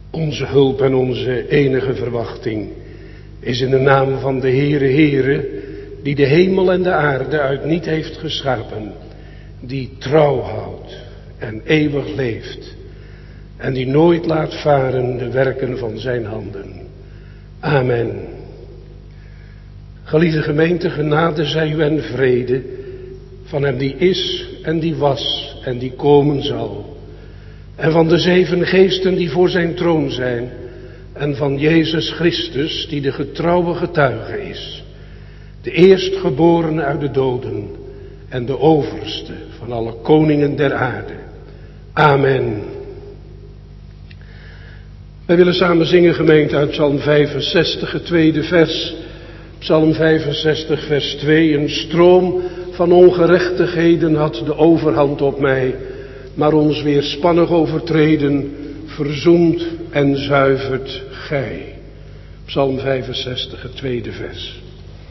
Onze hulp en onze enige verwachting is in de naam van de Heere, die de hemel en de aarde uit niet heeft geschapen, die trouw houdt en eeuwig leeft en die nooit laat varen de werken van zijn handen. Amen. Geliefde gemeente, genade zij u en vrede van hem die is en die was en die komen zal. En van de 7 geesten die voor zijn troon zijn. En van Jezus Christus die de getrouwe getuige is. De eerstgeborene uit de doden en de overste van alle koningen der aarde. Amen. Wij willen samen zingen, gemeente, uit Psalm 65, het tweede vers. Psalm 65, vers 2. Een stroom van ongerechtigheden had de overhand op mij, maar ons weerspannig overtreden verzoent en zuivert gij. Psalm 65, het tweede vers.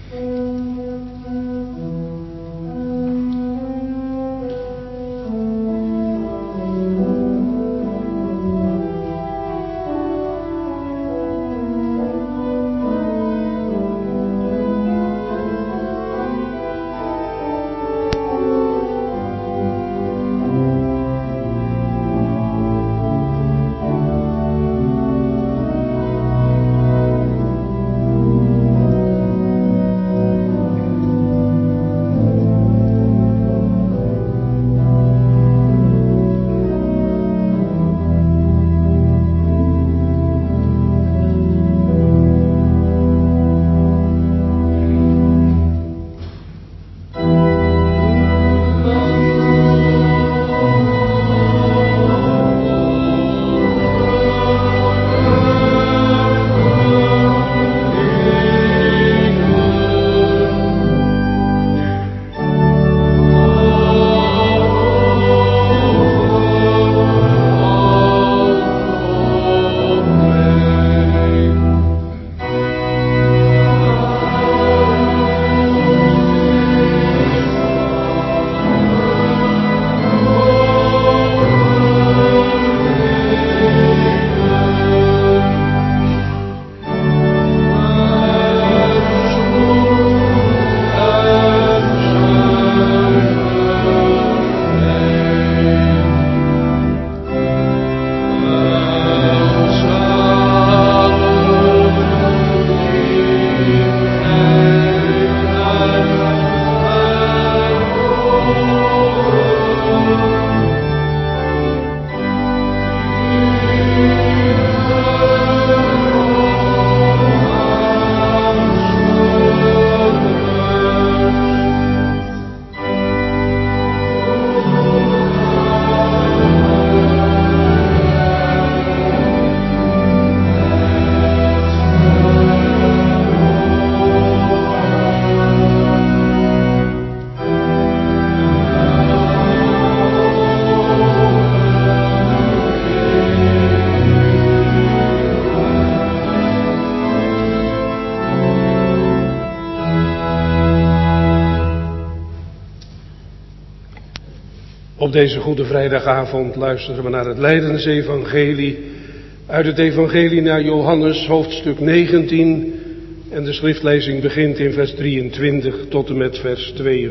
Op deze Goede Vrijdagavond luisteren we naar het Lijdensevangelie. Uit het evangelie naar Johannes, hoofdstuk 19. En de schriftlezing begint in vers 23 tot en met vers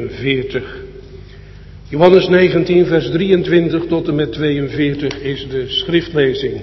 42. Johannes 19, vers 23 tot en met 42 is de schriftlezing.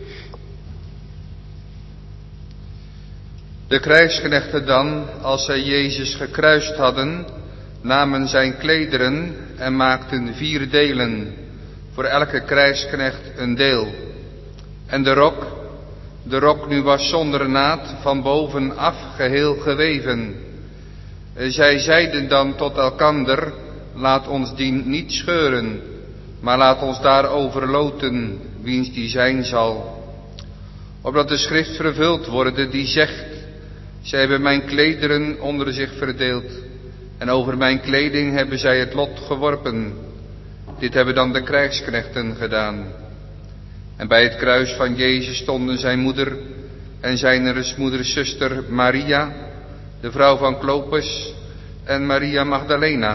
De krijgsknechten dan, als zij Jezus gekruist hadden, namen zijn klederen en maakten 4 delen, voor elke krijgsknecht een deel. En de rok nu was zonder naad, van bovenaf geheel geweven. Zij zeiden dan tot elkander, laat ons die niet scheuren, maar laat ons daarover loten, wiens die zijn zal. Opdat de schrift vervuld worden die zegt, zij hebben mijn klederen onder zich verdeeld, en over mijn kleding hebben zij het lot geworpen. Dit hebben dan de krijgsknechten gedaan. En bij het kruis van Jezus stonden zijn moeder en zijn moeders zuster Maria, de vrouw van Klopas, en Maria Magdalena.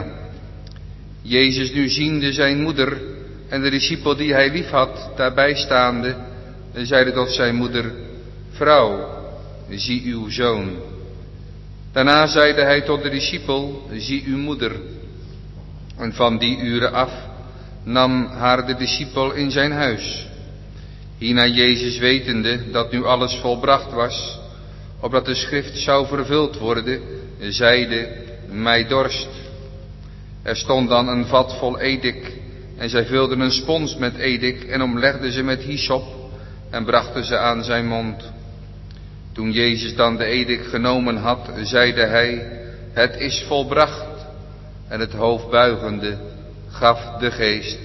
Jezus nu ziende zijn moeder en de discipel die hij lief had, daarbij staande, en zeide tot zijn moeder: Vrouw, zie uw zoon. Daarna zeide hij tot de discipel: Zie uw moeder. En van die uren af nam haar de discipel in zijn huis. Hierna Jezus, wetende dat nu alles volbracht was, opdat de schrift zou vervuld worden, zeide: Mij dorst. Er stond dan een vat vol edik, en zij vulden een spons met edik en omlegden ze met hyssop en brachten ze aan zijn mond. Toen Jezus dan de edik genomen had, zeide hij: Het is volbracht. En het hoofd buigende gaf de geest.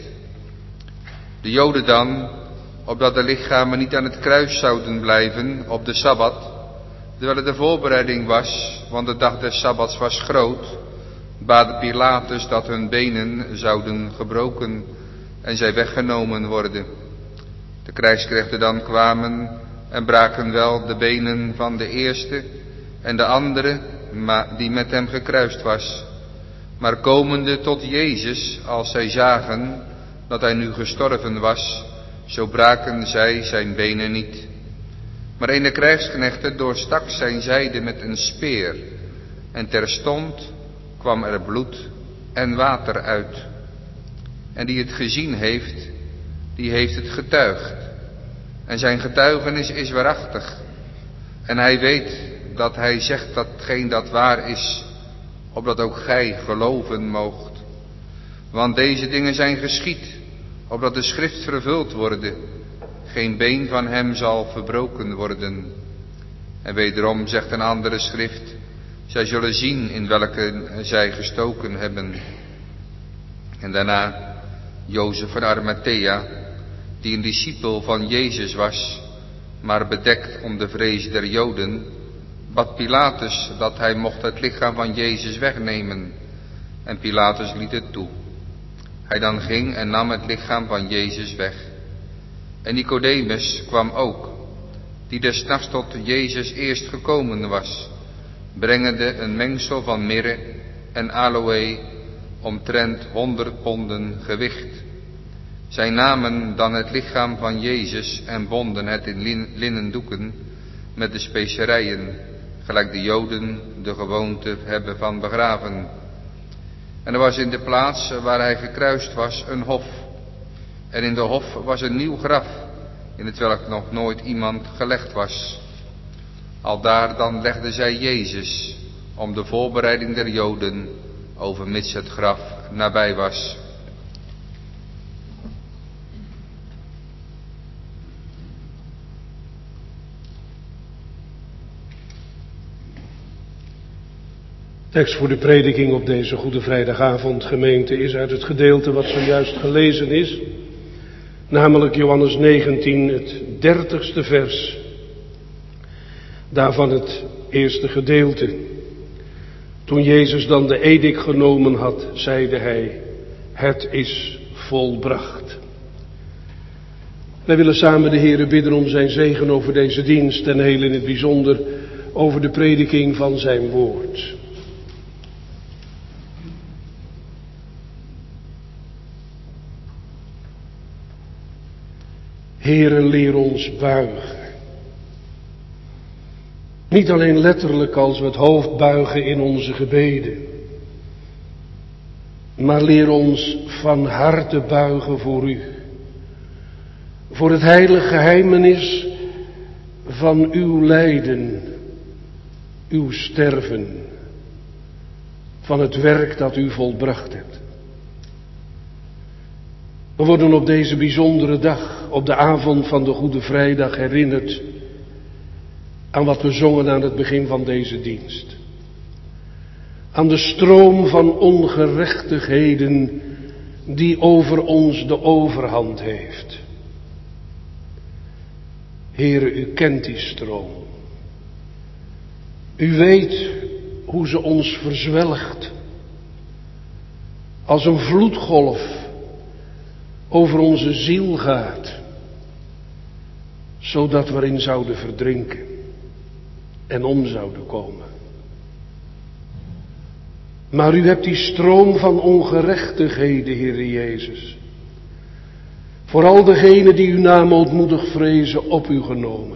De Joden dan, opdat de lichamen niet aan het kruis zouden blijven op de Sabbat, terwijl het de voorbereiding was, want de dag des Sabbats was groot, baden Pilatus dat hun benen zouden gebroken en zij weggenomen worden. De krijgsknechten dan kwamen en braken wel de benen van de eerste en de andere die met hem gekruist was. Maar komende tot Jezus, als zij zagen dat hij nu gestorven was, zo braken zij zijn benen niet. Maar een der krijgsknechten doorstak zijn zijde met een speer, en terstond kwam er bloed en water uit. En die het gezien heeft, die heeft het getuigd. En zijn getuigenis is waarachtig. En hij weet dat hij zegt datgene dat waar is, opdat ook gij geloven moogt. Want deze dingen zijn geschied, opdat de schrift vervuld worden. Geen been van hem zal verbroken worden. En wederom zegt een andere schrift: zij zullen zien in welke zij gestoken hebben. En daarna Jozef van Arimathea, die een discipel van Jezus was, maar bedekt om de vrees der Joden, bad Pilatus dat hij mocht het lichaam van Jezus wegnemen. En Pilatus liet het toe. Hij dan ging en nam het lichaam van Jezus weg. En Nicodemus kwam ook, die des nachts tot Jezus eerst gekomen was, brengende een mengsel van mirre en aloë, omtrent 100 ponden gewicht. Zij namen dan het lichaam van Jezus en bonden het in linnen doeken met de specerijen, gelijk de Joden de gewoonte hebben van begraven. En er was in de plaats waar hij gekruist was een hof. En in de hof was een nieuw graf, in het welk nog nooit iemand gelegd was. Aldaar dan legden zij Jezus, om de voorbereiding der Joden, overmits het graf nabij was. Tekst voor de prediking op deze Goede Vrijdagavond, gemeente, is uit het gedeelte wat zojuist gelezen is, namelijk Johannes 19, het 30ste vers. Daarvan het eerste gedeelte. Toen Jezus dan de edik genomen had, zeide hij: Het is volbracht. Wij willen samen de Heere bidden om zijn zegen over deze dienst en heel in het bijzonder over de prediking van zijn woord. Heere, leer ons buigen. Niet alleen letterlijk als we het hoofd buigen in onze gebeden, maar leer ons van harte buigen voor u. Voor het heilige geheimenis van uw lijden, uw sterven, van het werk dat u volbracht hebt. We worden op deze bijzondere dag, op de avond van de Goede Vrijdag, herinnerd aan wat we zongen aan het begin van deze dienst. Aan de stroom van ongerechtigheden die over ons de overhand heeft. Heere, u kent die stroom. U weet hoe ze ons verzwelgt. Als een vloedgolf over onze ziel gaat, zodat we erin zouden verdrinken en om zouden komen. Maar u hebt die stroom van ongerechtigheden, Heere Jezus, voor al degenen die uw naam ootmoedig vrezen, op u genomen.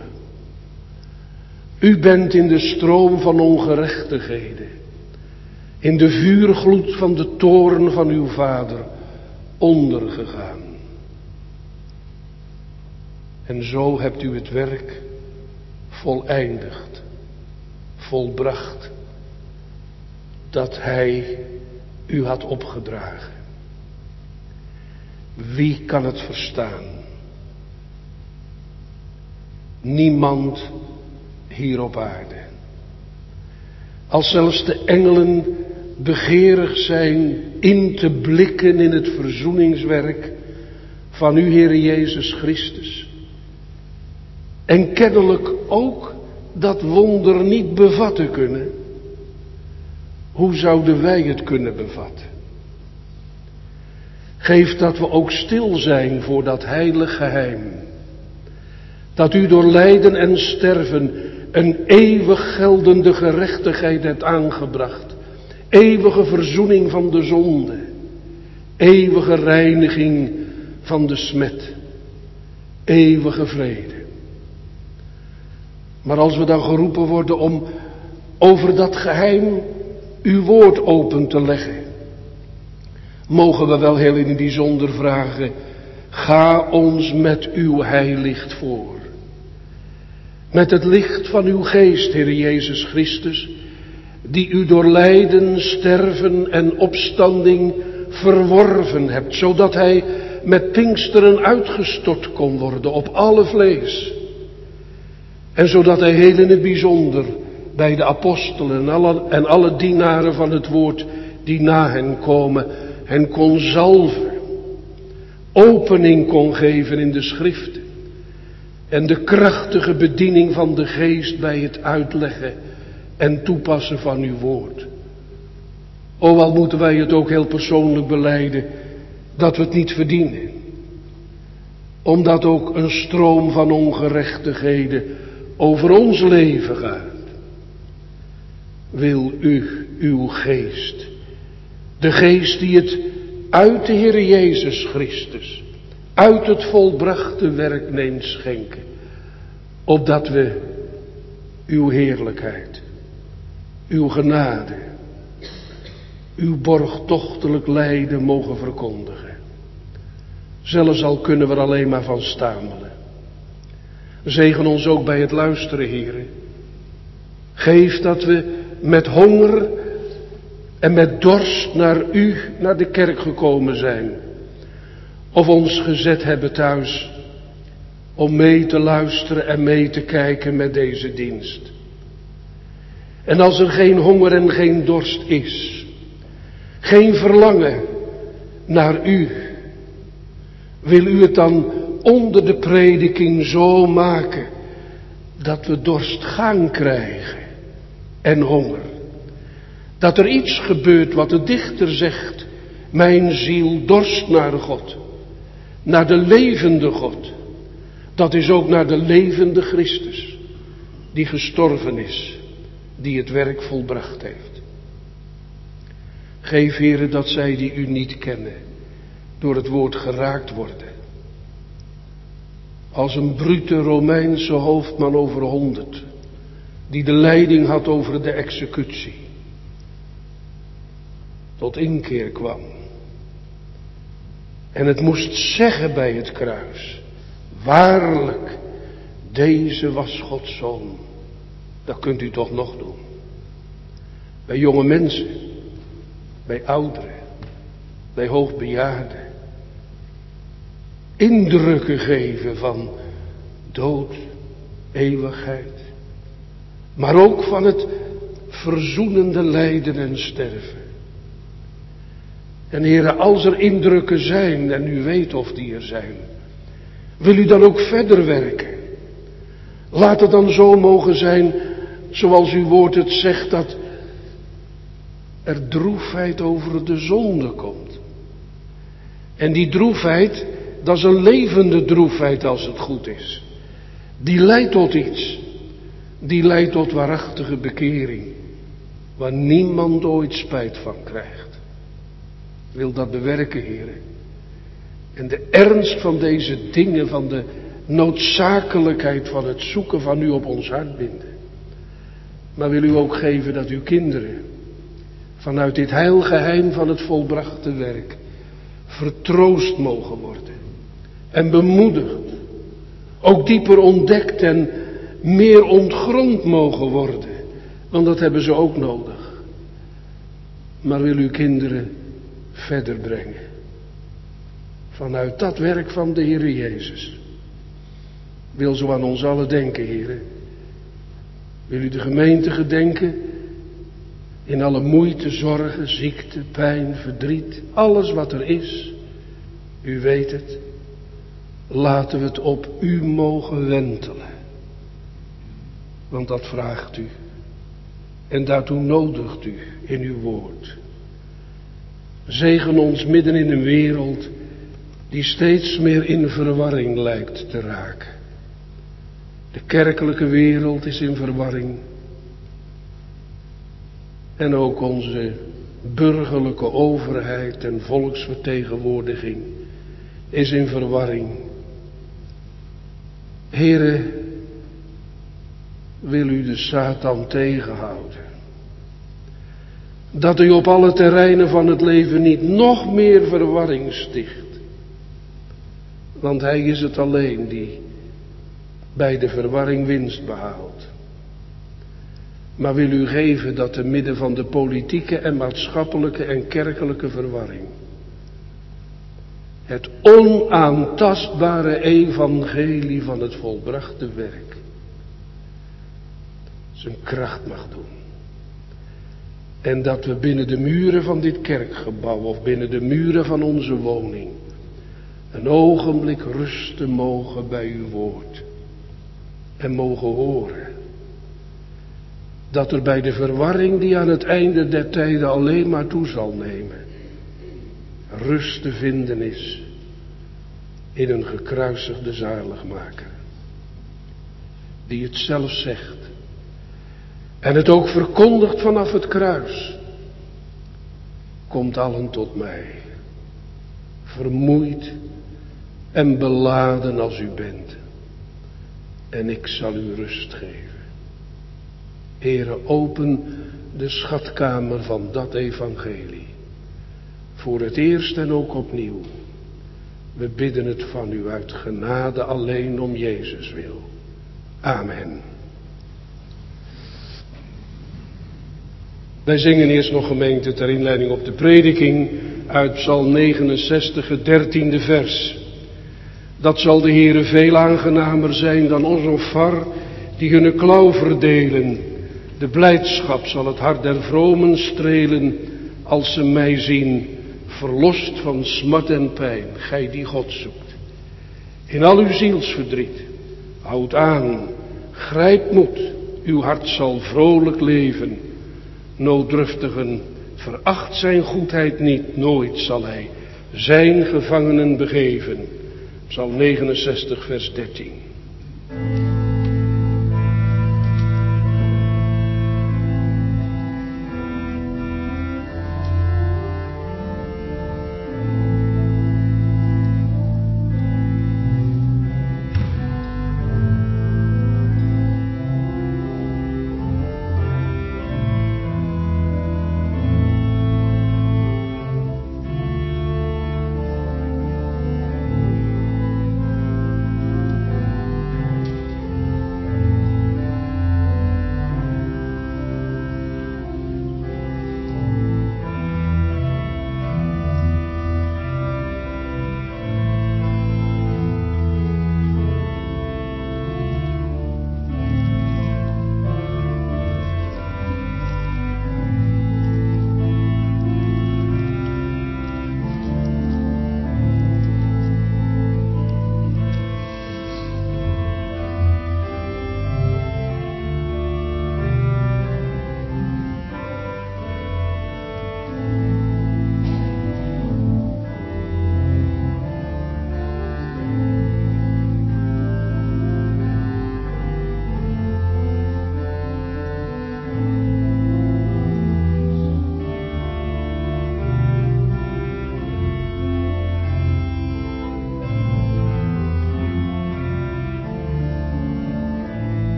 U bent in de stroom van ongerechtigheden, in de vuurgloed van de toorn van uw Vader, ondergegaan. En zo hebt u het werk voleindigd, volbracht, dat Hij u had opgedragen. Wie kan het verstaan? Niemand hier op aarde. Als zelfs de engelen begeerig zijn in te blikken in het verzoeningswerk van uw Heere Jezus Christus. En kennelijk ook dat wonder niet bevatten kunnen. Hoe zouden wij het kunnen bevatten? Geef dat we ook stil zijn voor dat heilig geheim. Dat u door lijden en sterven een eeuwig geldende gerechtigheid hebt aangebracht. Eeuwige verzoening van de zonde. Eeuwige reiniging van de smet. Eeuwige vrede. Maar als we dan geroepen worden om over dat geheim uw woord open te leggen, mogen we wel heel in het bijzonder vragen, ga ons met uw heilicht voor. Met het licht van uw geest, Heere Jezus Christus, die u door lijden, sterven en opstanding verworven hebt, zodat hij met Pinksteren uitgestort kon worden op alle vlees. En zodat hij heel in het bijzonder bij de apostelen en alle dienaren van het woord die na hen komen, hen kon zalven, opening kon geven in de schriften en de krachtige bediening van de geest bij het uitleggen en toepassen van uw woord. O, al moeten wij het ook heel persoonlijk belijden dat we het niet verdienen, omdat ook een stroom van ongerechtigheden over ons leven gaat. Wil u uw geest, de geest die het uit de Heere Jezus Christus, uit het volbrachte werk neemt schenken, opdat we uw heerlijkheid, uw genade, uw borgtochtelijk lijden mogen verkondigen. Zelfs al kunnen we er alleen maar van stamelen. Zegen ons ook bij het luisteren, Heere. Geef dat we met honger en met dorst naar u, naar de kerk gekomen zijn. Of ons gezet hebben thuis om mee te luisteren en mee te kijken met deze dienst. En als er geen honger en geen dorst is, geen verlangen naar u, wil u het dan onder de prediking zo maken dat we dorst gaan krijgen en honger. Dat er iets gebeurt wat de dichter zegt, mijn ziel dorst naar God, naar de levende God. Dat is ook naar de levende Christus, die gestorven is, die het werk volbracht heeft. Geef, Heere, dat zij die u niet kennen, door het woord geraakt worden. Als een brute Romeinse hoofdman over 100, die de leiding had over de executie, tot inkeer kwam. En het moest zeggen bij het kruis, waarlijk, deze was Gods Zoon. Dat kunt u toch nog doen. Bij jonge mensen, bij ouderen, bij hoogbejaarden. Indrukken geven van dood, eeuwigheid. Maar ook van het verzoenende lijden en sterven. En Heere, als er indrukken zijn, en u weet of die er zijn, wil u dan ook verder werken. Laat het dan zo mogen zijn, zoals uw woord het zegt, dat er droefheid over de zonde komt. En die droefheid, dat is een levende droefheid als het goed is. Die leidt tot iets. Die leidt tot waarachtige bekering. Waar niemand ooit spijt van krijgt. Wil dat bewerken, Heere. En de ernst van deze dingen, van de noodzakelijkheid van het zoeken van u op ons hart binden. Maar wil u ook geven dat uw kinderen vanuit dit heilgeheim van het volbrachte werk vertroost mogen worden en bemoedigd, ook dieper ontdekt en meer ontgrond mogen worden, want dat hebben ze ook nodig. Maar wil uw kinderen verder brengen vanuit dat werk van de Heer Jezus. Wil zo aan ons allen denken, Heer. Wil u de gemeente gedenken in alle moeite, zorgen, ziekte, pijn, verdriet, alles wat er is. U weet het. Laten we het op u mogen wentelen. Want dat vraagt u. En daartoe nodigt u in uw woord. Zegen ons midden in een wereld die steeds meer in verwarring lijkt te raken. De kerkelijke wereld is in verwarring. En ook onze burgerlijke overheid en volksvertegenwoordiging is in verwarring. Heere, wil u de Satan tegenhouden. Dat u op alle terreinen van het leven niet nog meer verwarring sticht. Want hij is het alleen die bij de verwarring winst behaalt. Maar wil u geven dat te midden van de politieke en maatschappelijke en kerkelijke verwarring het onaantastbare evangelie van het volbrachte werk zijn kracht mag doen. En dat we binnen de muren van dit kerkgebouw of binnen de muren van onze woning een ogenblik rusten mogen bij uw woord. En mogen horen dat er bij de verwarring die aan het einde der tijden alleen maar toe zal nemen, rust te vinden is in een gekruisigde zaligmaker. Die het zelf zegt. En het ook verkondigt vanaf het kruis. Komt allen tot mij. Vermoeid en beladen als u bent. En ik zal u rust geven. Heere, open de schatkamer van dat evangelie. Voor het eerst en ook opnieuw. We bidden het van u uit genade alleen om Jezus wil. Amen. Wij zingen eerst nog, gemeente, ter inleiding op de prediking uit Psalm 69, het 13e vers. Dat zal de Heere veel aangenamer zijn dan Osofar, die hun klauw verdelen. De blijdschap zal het hart der vromen strelen, als ze mij zien, verlost van smart en pijn, gij die God zoekt. In al uw zielsverdriet, houd aan, grijp moed, uw hart zal vrolijk leven. Nooddruftigen, veracht zijn goedheid niet, nooit zal hij zijn gevangenen begeven. Psalm 69, vers 13.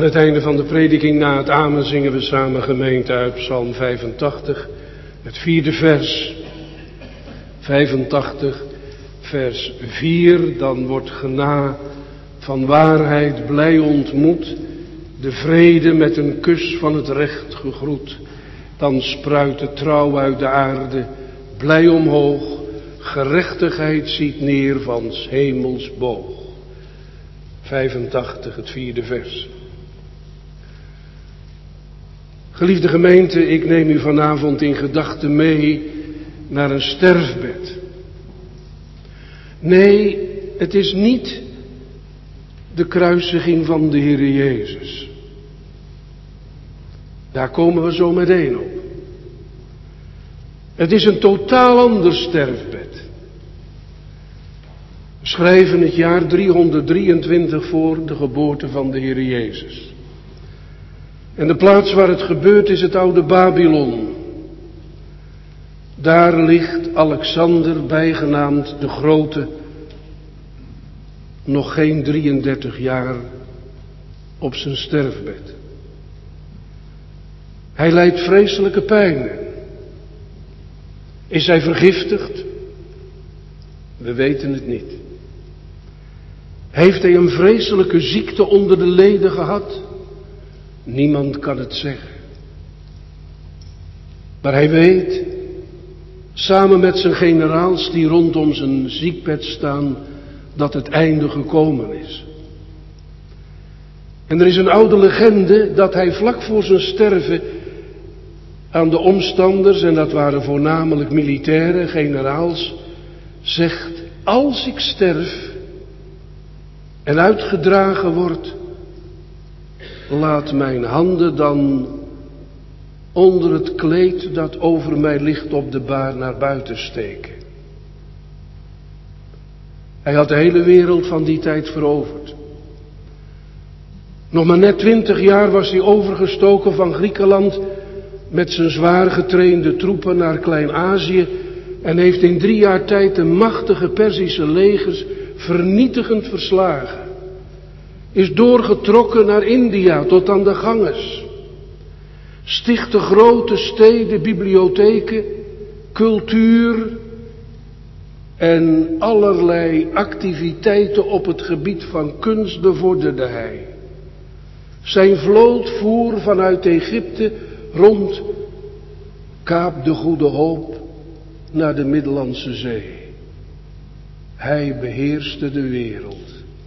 het einde van de prediking na het amen zingen we samen gemeente uit Psalm 85, het 4e vers. 85, vers 4, dan wordt gena van waarheid blij ontmoet, de vrede met een kus van het recht gegroet. Dan spruit de trouw uit de aarde, blij omhoog, gerechtigheid ziet neer van 's hemels boog. 85, het 4e vers. Geliefde gemeente, ik neem u vanavond in gedachten mee naar een sterfbed. Nee, het is niet de kruisiging van de Heer Jezus. Daar komen we zo meteen op. Het is een totaal ander sterfbed. We schrijven het jaar 323 voor de geboorte van de Heer Jezus. En de plaats waar het gebeurt is het oude Babylon. Daar ligt Alexander, bijgenaamd de Grote, nog geen 33 jaar op zijn sterfbed. Hij lijdt vreselijke pijnen. Is hij vergiftigd? We weten het niet. Heeft hij een vreselijke ziekte onder de leden gehad? Niemand kan het zeggen. Maar hij weet, samen met zijn generaals die rondom zijn ziekbed staan, dat het einde gekomen is. En er is een oude legende dat hij vlak voor zijn sterven aan de omstanders, en dat waren voornamelijk militairen, generaals, zegt: als ik sterf en uitgedragen word, laat mijn handen dan onder het kleed dat over mij ligt op de baar naar buiten steken. Hij had de hele wereld van die tijd veroverd. Nog maar net 20 jaar was hij overgestoken van Griekenland met zijn zwaar getrainde troepen naar Klein-Azië en heeft in 3 jaar tijd de machtige Perzische legers vernietigend verslagen. Is doorgetrokken naar India tot aan de Ganges. Stichtte grote steden, bibliotheken, cultuur en allerlei activiteiten op het gebied van kunst bevorderde hij. Zijn vloot voer vanuit Egypte rond Kaap de Goede Hoop naar de Middellandse Zee. Hij beheerste de wereld.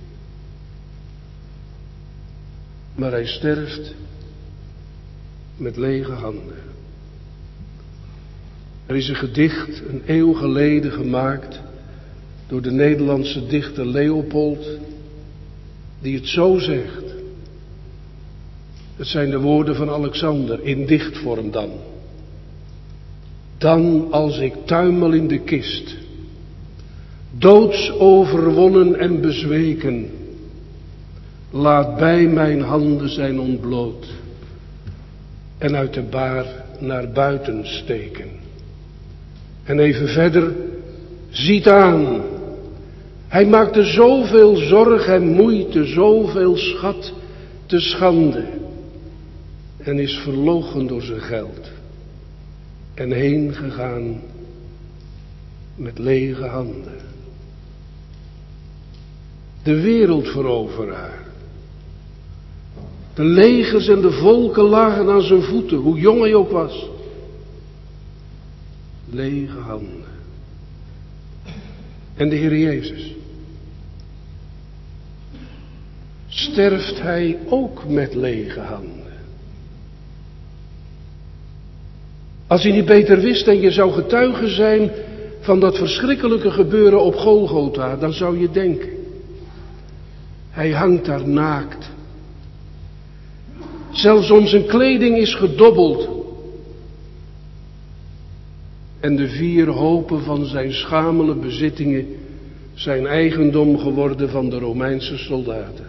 Maar hij sterft met lege handen. Er is een gedicht, een eeuw geleden gemaakt door de Nederlandse dichter Leopold, die het zo zegt. Het zijn de woorden van Alexander, in dichtvorm dan. Dan als ik tuimel in de kist, doods overwonnen en bezweken, laat bij mijn handen zijn ontbloot en uit de baar naar buiten steken. En even verder, ziet aan, hij maakte zoveel zorg en moeite, zoveel schat te schande en is verloochen door zijn geld en heen gegaan met lege handen. De wereldveroveraar. De legers en de volken lagen aan zijn voeten, hoe jong hij ook was. Lege handen. En de Heer Jezus. Sterft hij ook met lege handen? Als hij niet beter wist en je zou getuige zijn van dat verschrikkelijke gebeuren op Golgotha, dan zou je denken, hij hangt daar naakt. Zelfs om zijn kleding is gedobbeld. En de 4 hopen van zijn schamele bezittingen zijn eigendom geworden van de Romeinse soldaten.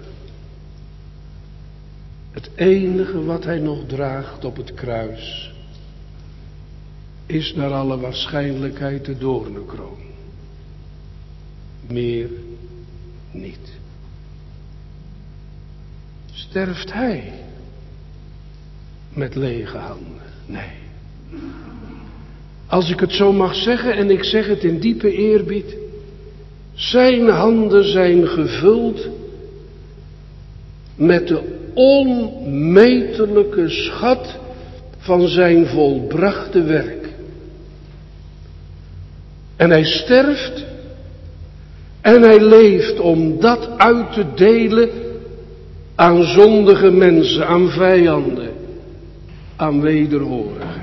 Het enige wat hij nog draagt op het kruis is naar alle waarschijnlijkheid de doornenkroon. Meer niet. sterft hij met lege handen. Nee. Als ik het zo mag zeggen, en ik zeg het in diepe eerbied, zijn handen zijn gevuld met de onmetelijke schat van zijn volbrachte werk. En hij sterft en hij leeft om dat uit te delen aan zondige mensen, aan vijanden, aan wederhorigen.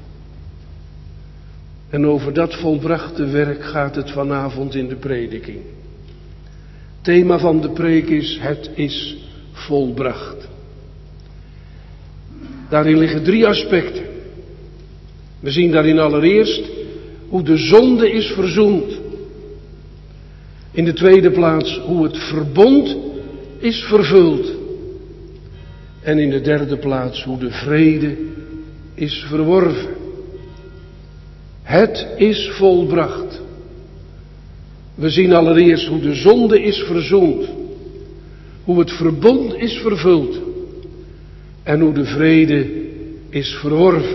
En over dat volbrachte werk gaat het vanavond in de prediking. Het thema van de preek is: het is volbracht. Daarin liggen 3 aspecten. We zien daarin allereerst hoe de zonde is verzoend. In de tweede plaats hoe het verbond is vervuld. En in de derde plaats hoe de vrede is verworven. Het is volbracht. We zien allereerst hoe de zonde is verzoend. Hoe het verbond is vervuld. En hoe de vrede is verworven.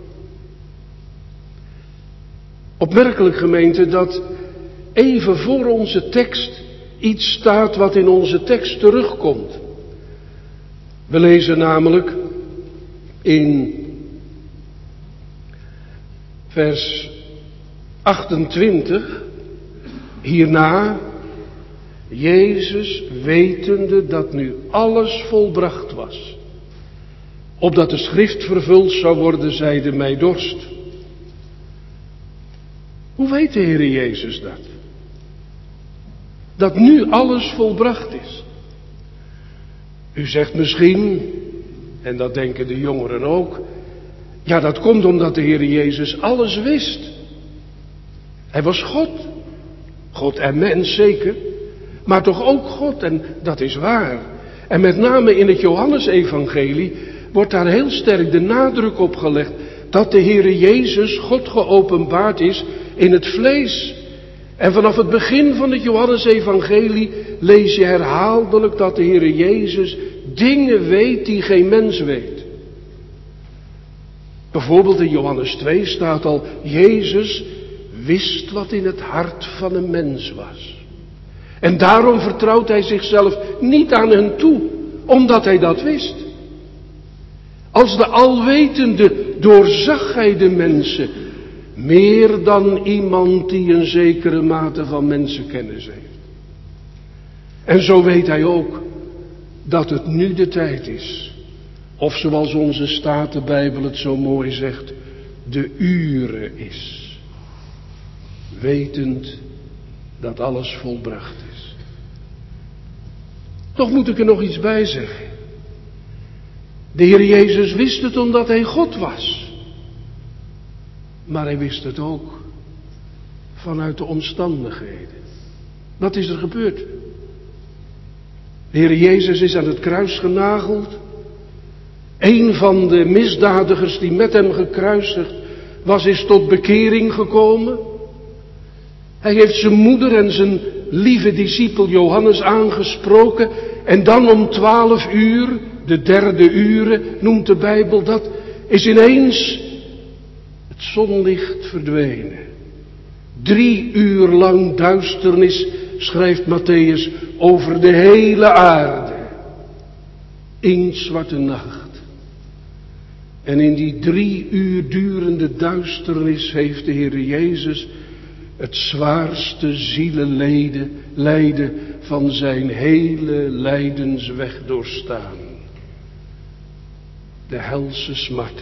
Opmerkelijk, gemeente, dat even voor onze tekst iets staat wat in onze tekst terugkomt. We lezen namelijk in vers 28, hierna, Jezus wetende dat nu alles volbracht was, opdat de schrift vervuld zou worden, zeide mij dorst. Hoe weet de Heer Jezus dat? Dat nu alles volbracht is. U zegt misschien, en dat denken de jongeren ook, ja, dat komt omdat de Heer Jezus alles wist. Hij was God. God en mens zeker, maar toch ook God, en dat is waar. En met name in het Johannesevangelie wordt daar heel sterk de nadruk op gelegd dat de Heer Jezus God geopenbaard is in het vlees. En vanaf het begin van het Johannesevangelie lees je herhaaldelijk dat de Heer Jezus dingen weet die geen mens weet. Bijvoorbeeld in Johannes 2 staat al, Jezus wist wat in het hart van een mens was. En daarom vertrouwt hij zichzelf niet aan hen toe, omdat hij dat wist. Als de alwetende doorzag hij de mensen, meer dan iemand die een zekere mate van mensenkennis heeft. En zo weet hij ook dat het nu de tijd is. Of zoals onze Statenbijbel het zo mooi zegt, de ure is. Wetend dat alles volbracht is. Toch moet ik er nog iets bij zeggen. De Heer Jezus wist het omdat hij God was. Maar hij wist het ook vanuit de omstandigheden. Wat is er gebeurd? De Heer Jezus is aan het kruis genageld. Een van de misdadigers die met hem gekruisigd was, is tot bekering gekomen. Hij heeft zijn moeder en zijn lieve discipel Johannes aangesproken. En dan om 12 uur, de derde ure, noemt de Bijbel dat, is ineens het zonlicht verdwenen. 3 uur lang duisternis, schrijft Mattheüs, over de hele aarde. Inktzwarte nacht. En in die 3 uur durende duisternis heeft de Heer Jezus het zwaarste zielenlijden van zijn hele lijdensweg doorstaan. De helse smarten,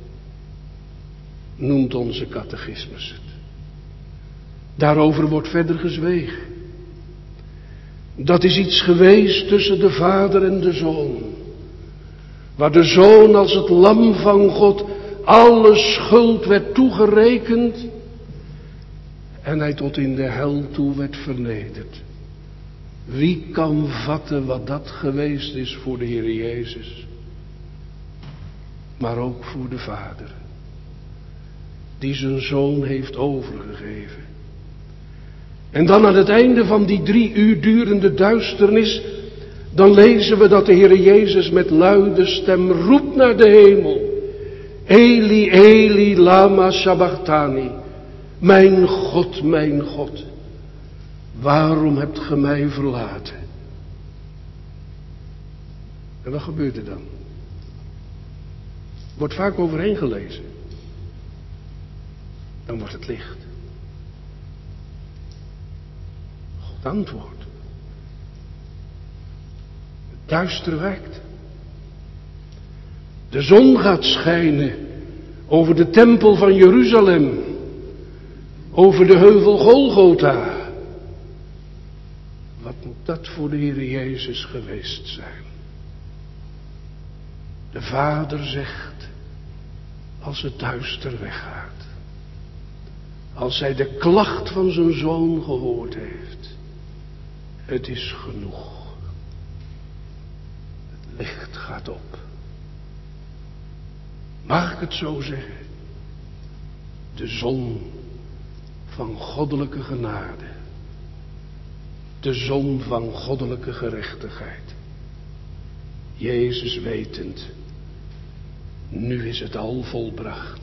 noemt onze catechismus het. Daarover wordt verder gezwegen. Dat is iets geweest tussen de Vader en de Zoon. Waar de Zoon als het lam van God alle schuld werd toegerekend. En hij tot in de hel toe werd vernederd. Wie kan vatten wat dat geweest is voor de Heer Jezus? Maar ook voor de Vader. Die zijn Zoon heeft overgegeven. En dan aan het einde van die 3 uur durende duisternis, dan lezen we dat de Heere Jezus met luide stem roept naar de hemel. Eli, Eli, lama sabachthani. Mijn God, waarom hebt ge mij verlaten? En wat gebeurt er dan? Wordt vaak overheen gelezen. Dan wordt het licht. God antwoordt. Het duister wijkt. De zon gaat schijnen over de tempel van Jeruzalem. Over de heuvel Golgotha. Wat moet dat voor de Heere Jezus geweest zijn? De Vader zegt, als het duister weggaat, als hij de klacht van zijn zoon gehoord heeft, het is genoeg. Het licht gaat op. Mag ik het zo zeggen? De zon van goddelijke genade. De zon van goddelijke gerechtigheid. Jezus wetend, nu is het al volbracht.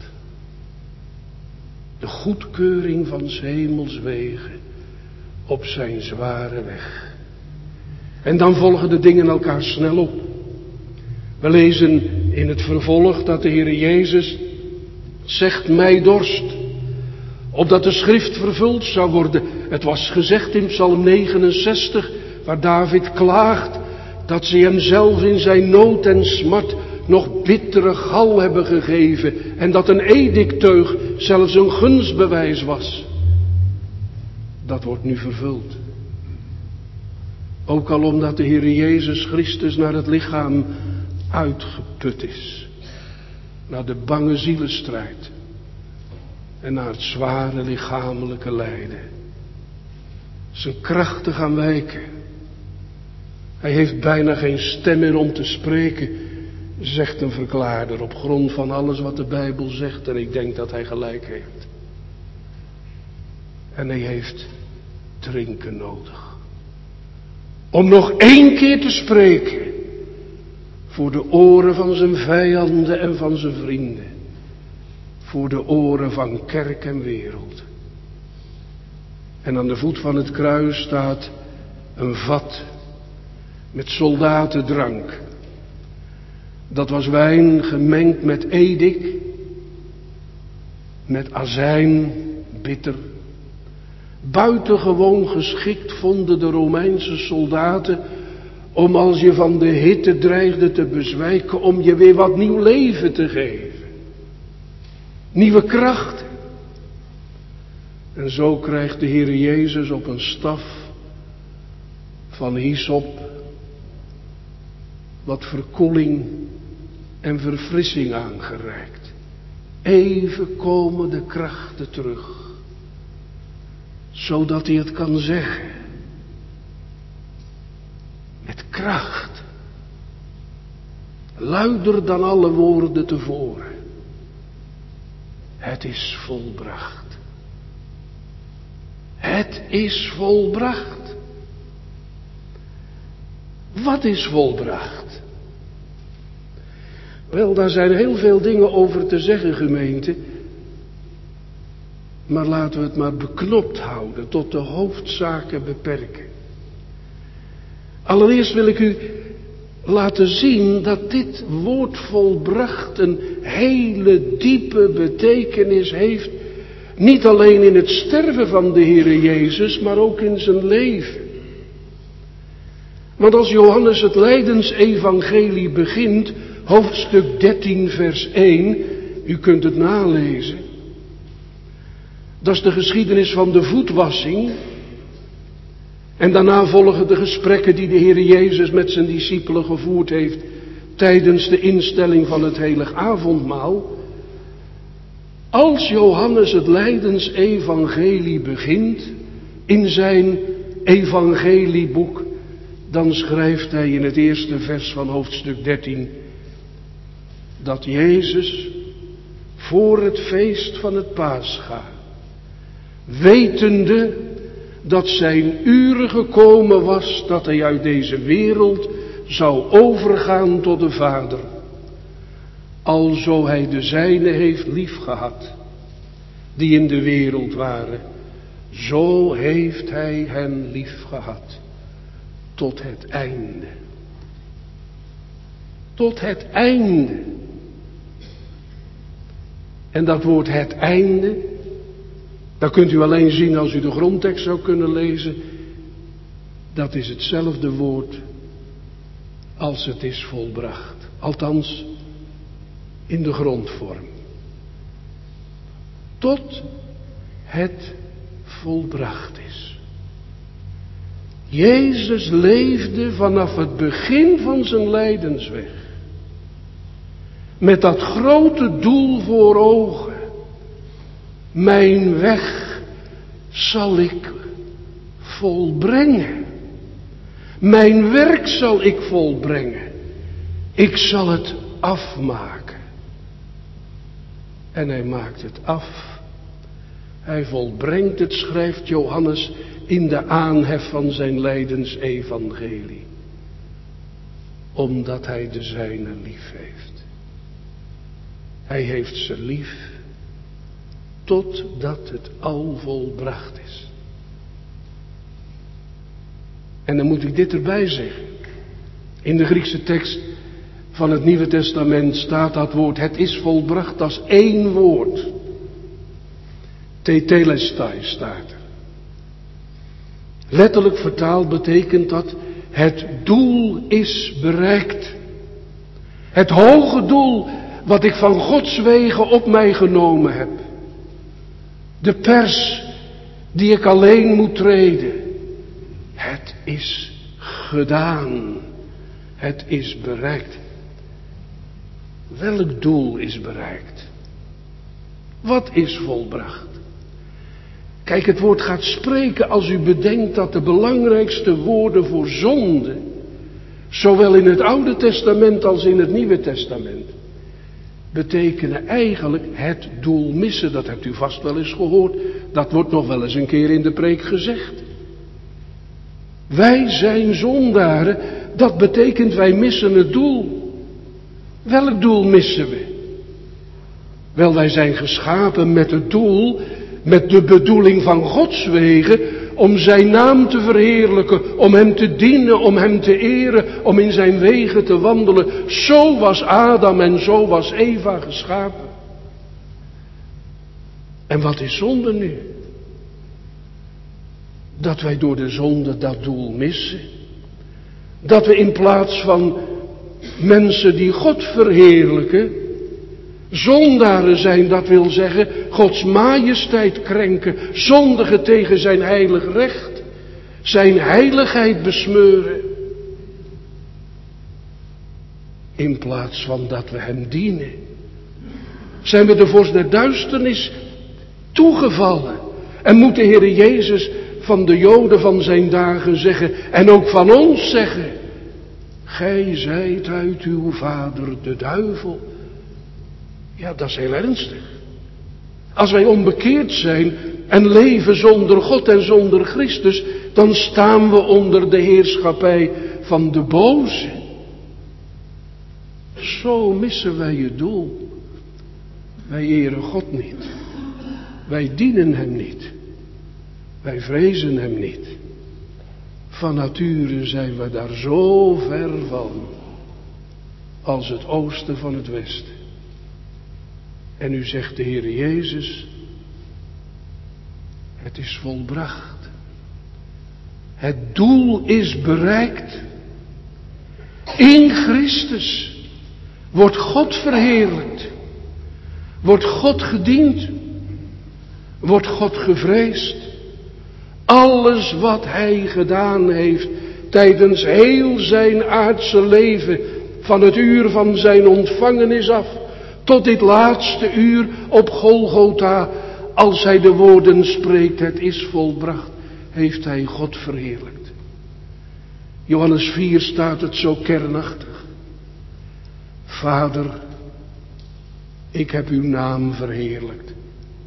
De goedkeuring van 's hemels wegen op zijn zware weg. En dan volgen de dingen elkaar snel op. We lezen in het vervolg dat de Heere Jezus zegt, mij dorst. Opdat de schrift vervuld zou worden. Het was gezegd in Psalm 69, waar David klaagt dat ze hem zelf in zijn nood en smart nog bittere gal hebben gegeven. En dat een edictteug zelfs een gunstbewijs was. Dat wordt nu vervuld. Ook al omdat de Heere Jezus Christus naar het lichaam uitgeput is. Naar de bange zielenstrijd. En naar het zware lichamelijke lijden. Zijn krachten gaan wijken. Hij heeft bijna geen stem meer om te spreken, zegt een verklaarder, op grond van alles wat de Bijbel zegt. En ik denk dat hij gelijk heeft. En hij heeft drinken nodig. Om nog 1 keer te spreken. Voor de oren van zijn vijanden en van zijn vrienden. Voor de oren van kerk en wereld. En aan de voet van het kruis staat een vat met soldatendrank. Dat was wijn gemengd met edik, met azijn, bitter. Buitengewoon geschikt vonden de Romeinse soldaten om als je van de hitte dreigde te bezwijken, om je weer wat nieuw leven te geven. Nieuwe krachten. En zo krijgt de Heere Jezus op een staf van hyssop wat verkoeling en verfrissing aangereikt. Even komen de krachten terug. Zodat hij het kan zeggen. Met kracht. Luider dan alle woorden tevoren. Het is volbracht. Het is volbracht. Wat is volbracht? Wel, daar zijn heel veel dingen over te zeggen, gemeente. Maar laten we het maar beknopt houden, tot de hoofdzaken beperken. Allereerst wil ik u laten zien dat dit woord volbracht een hele diepe betekenis heeft. Niet alleen in het sterven van de Heere Jezus, maar ook in zijn leven. Want als Johannes het lijdensevangelie begint, hoofdstuk 13 vers 1, u kunt het nalezen. Dat is de geschiedenis van de voetwassing. En daarna volgen de gesprekken die de Heere Jezus met zijn discipelen gevoerd heeft tijdens de instelling van het heilig avondmaal. Als Johannes het lijdensevangelie begint in zijn evangelieboek, dan schrijft hij in het eerste vers van hoofdstuk 13 dat Jezus voor het feest van het Pascha, wetende dat zijn uren gekomen was dat hij uit deze wereld zou overgaan tot de Vader, alzo hij de zijnen heeft liefgehad, die in de wereld waren, zo heeft hij hen liefgehad, tot het einde. Tot het einde. En dat woord het einde, dat kunt u alleen zien als u de grondtekst zou kunnen lezen. Dat is hetzelfde woord als het is volbracht. Althans, in de grondvorm. Tot het volbracht is. Jezus leefde vanaf het begin van zijn lijdensweg met dat grote doel voor ogen. Mijn weg zal ik volbrengen. Mijn werk zal ik volbrengen. Ik zal het afmaken. En hij maakt het af. Hij volbrengt het, schrijft Johannes in de aanhef van zijn lijdensevangelie. Omdat hij de zijnen lief heeft. Hij heeft ze lief totdat het al volbracht is. En dan moet ik dit erbij zeggen. In de Griekse tekst van het Nieuwe Testament staat dat woord het is volbracht als één woord. Tetelestai staat er. Letterlijk vertaald betekent dat het doel is bereikt. Het hoge doel wat ik van Gods wegen op mij genomen heb. De pers die ik alleen moet treden. Het is gedaan. Het is bereikt. Welk doel is bereikt? Wat is volbracht? Kijk, het woord gaat spreken als u bedenkt dat de belangrijkste woorden voor zonde, zowel in het Oude Testament als in het Nieuwe Testament, betekenen eigenlijk het doel missen. Dat hebt u vast wel eens gehoord. Dat wordt nog wel eens een keer in de preek gezegd. Wij zijn zondaren. Dat betekent wij missen het doel. Welk doel missen we? Wel, wij zijn geschapen met het doel, met de bedoeling van Gods wegen, om zijn naam te verheerlijken, om hem te dienen, om hem te eren, om in zijn wegen te wandelen. Zo was Adam en zo was Eva geschapen. En wat is zonde nu? Dat wij door de zonde dat doel missen. Dat we in plaats van mensen die God verheerlijken, zondaren zijn, dat wil zeggen Gods majesteit krenken, zondigen tegen zijn heilig recht, zijn heiligheid besmeuren. In plaats van dat we hem dienen, zijn we de vorst der duisternis toegevallen. En moet de Heere Jezus van de Joden van zijn dagen zeggen, en ook van ons zeggen, gij zijt uit uw vader de duivel. Ja, dat is heel ernstig. Als wij onbekeerd zijn en leven zonder God en zonder Christus, dan staan we onder de heerschappij van de boze. Zo missen wij het doel. Wij eren God niet. Wij dienen hem niet. Wij vrezen hem niet. Van nature zijn we daar zo ver van als het oosten van het westen. En nu zegt de Heer Jezus, het is volbracht. Het doel is bereikt. In Christus wordt God verheerlijkt. Wordt God gediend. Wordt God gevreesd. Alles wat hij gedaan heeft tijdens heel zijn aardse leven, van het uur van zijn ontvangenis af, tot dit laatste uur op Golgotha, als hij de woorden spreekt, het is volbracht, heeft hij God verheerlijkt. Johannes 4 staat het zo kernachtig. Vader, ik heb uw naam verheerlijkt.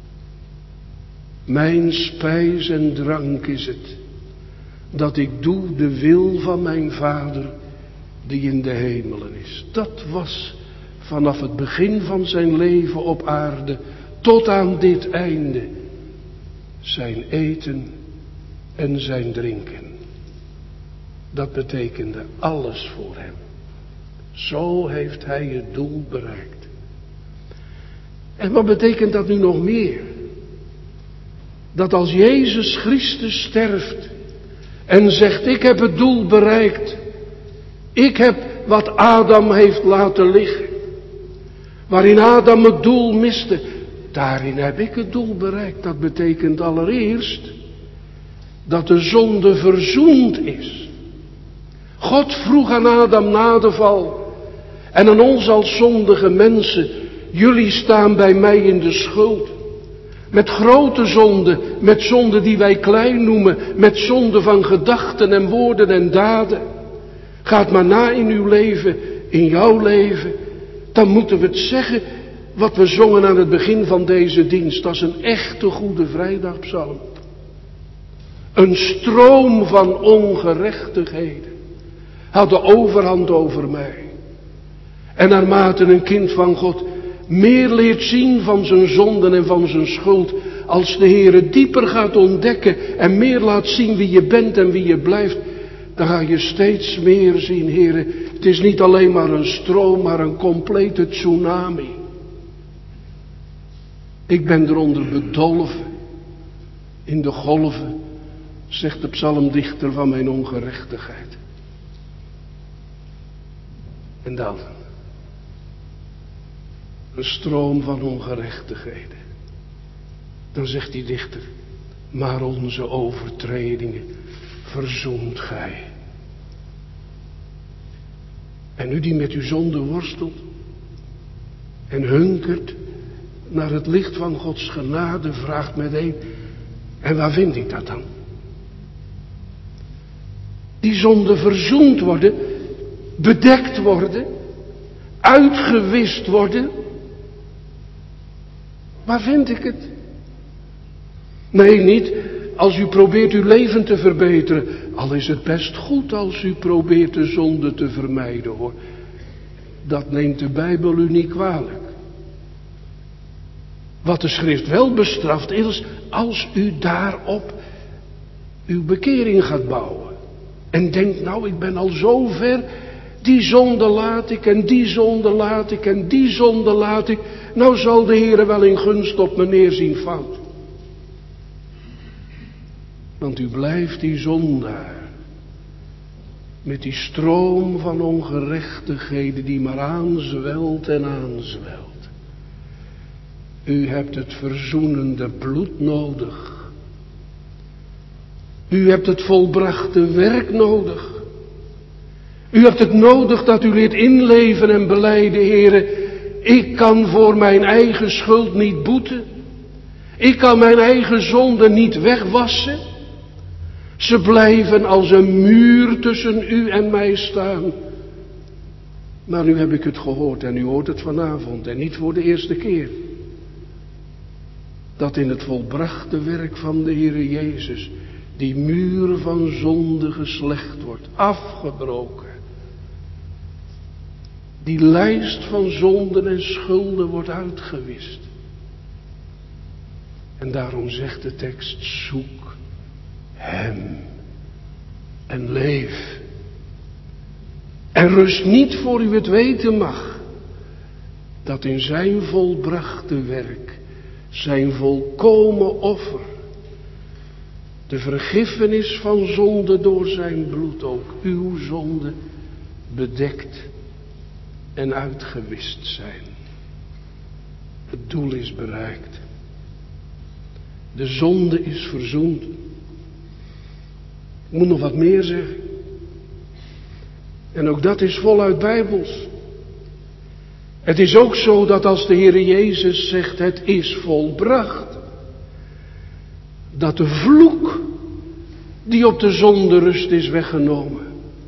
Mijn spijs en drank is het, dat ik doe de wil van mijn Vader, die in de hemelen is. Dat was vanaf het begin van zijn leven op aarde tot aan dit einde zijn eten en zijn drinken. Dat betekende alles voor hem. Zo heeft hij het doel bereikt. En wat betekent dat nu nog meer? Dat als Jezus Christus sterft en zegt, ik heb het doel bereikt. Ik heb wat Adam heeft laten liggen. Waarin Adam het doel miste. Daarin heb ik het doel bereikt. Dat betekent allereerst dat de zonde verzoend is. God vroeg aan Adam na de val en aan ons als zondige mensen, jullie staan bij mij in de schuld. Met grote zonden, met zonden die wij klein noemen, met zonden van gedachten en woorden en daden. Gaat maar na in uw leven, in jouw leven, dan moeten we het zeggen wat we zongen aan het begin van deze dienst. Dat is een echte Goede Vrijdagpsalm. Een stroom van ongerechtigheden had de overhand over mij. En naarmate een kind van God meer leert zien van zijn zonden en van zijn schuld, als de Heer dieper gaat ontdekken en meer laat zien wie je bent en wie je blijft, dan ga je steeds meer zien, Heer, het is niet alleen maar een stroom, maar een complete tsunami. Ik ben eronder bedolven in de golven, zegt de psalmdichter, van mijn ongerechtigheid. En dan een stroom van ongerechtigheden. Dan zegt die dichter, maar onze overtredingen verzoent gij. En u die met uw zonde worstelt en hunkert naar het licht van Gods genade, vraagt meteen, en waar vind ik dat dan? Die zonde verzoend worden, bedekt worden, uitgewist worden. Waar vind ik het? Nee, niet als u probeert uw leven te verbeteren. Al is het best goed als u probeert de zonde te vermijden, hoor. Dat neemt de Bijbel u niet kwalijk. Wat de schrift wel bestraft is, als u daarop uw bekering gaat bouwen. En denkt, nou, ik ben al zo ver, die zonde laat ik en die zonde laat ik en die zonde laat ik. Nou zal de Heer wel in gunst op me neerzien, fout. Want u blijft die zondaar. Met die stroom van ongerechtigheden die maar aanzwelt en aanzwelt. U hebt het verzoenende bloed nodig. U hebt het volbrachte werk nodig. U hebt het nodig dat u leert inleven en belijden, Heere, ik kan voor mijn eigen schuld niet boeten. Ik kan mijn eigen zonde niet wegwassen. Ze blijven als een muur tussen u en mij staan. Maar nu heb ik het gehoord en u hoort het vanavond en niet voor de eerste keer. Dat in het volbrachte werk van de Heere Jezus die muur van zonde geslecht wordt, afgebroken. Die lijst van zonden en schulden wordt uitgewist. En daarom zegt de tekst, zoek hem en leef. En rust niet voor u het weten mag, dat in zijn volbrachte werk, zijn volkomen offer, de vergiffenis van zonde door zijn bloed ook uw zonde bedekt en uitgewist zijn. Het doel is bereikt. De zonde is verzoend. Ik moet nog wat meer zeggen. En ook dat is voluit bijbels. Het is ook zo dat als de Heere Jezus zegt, het is volbracht, dat de vloek die op de zonde rust is weggenomen.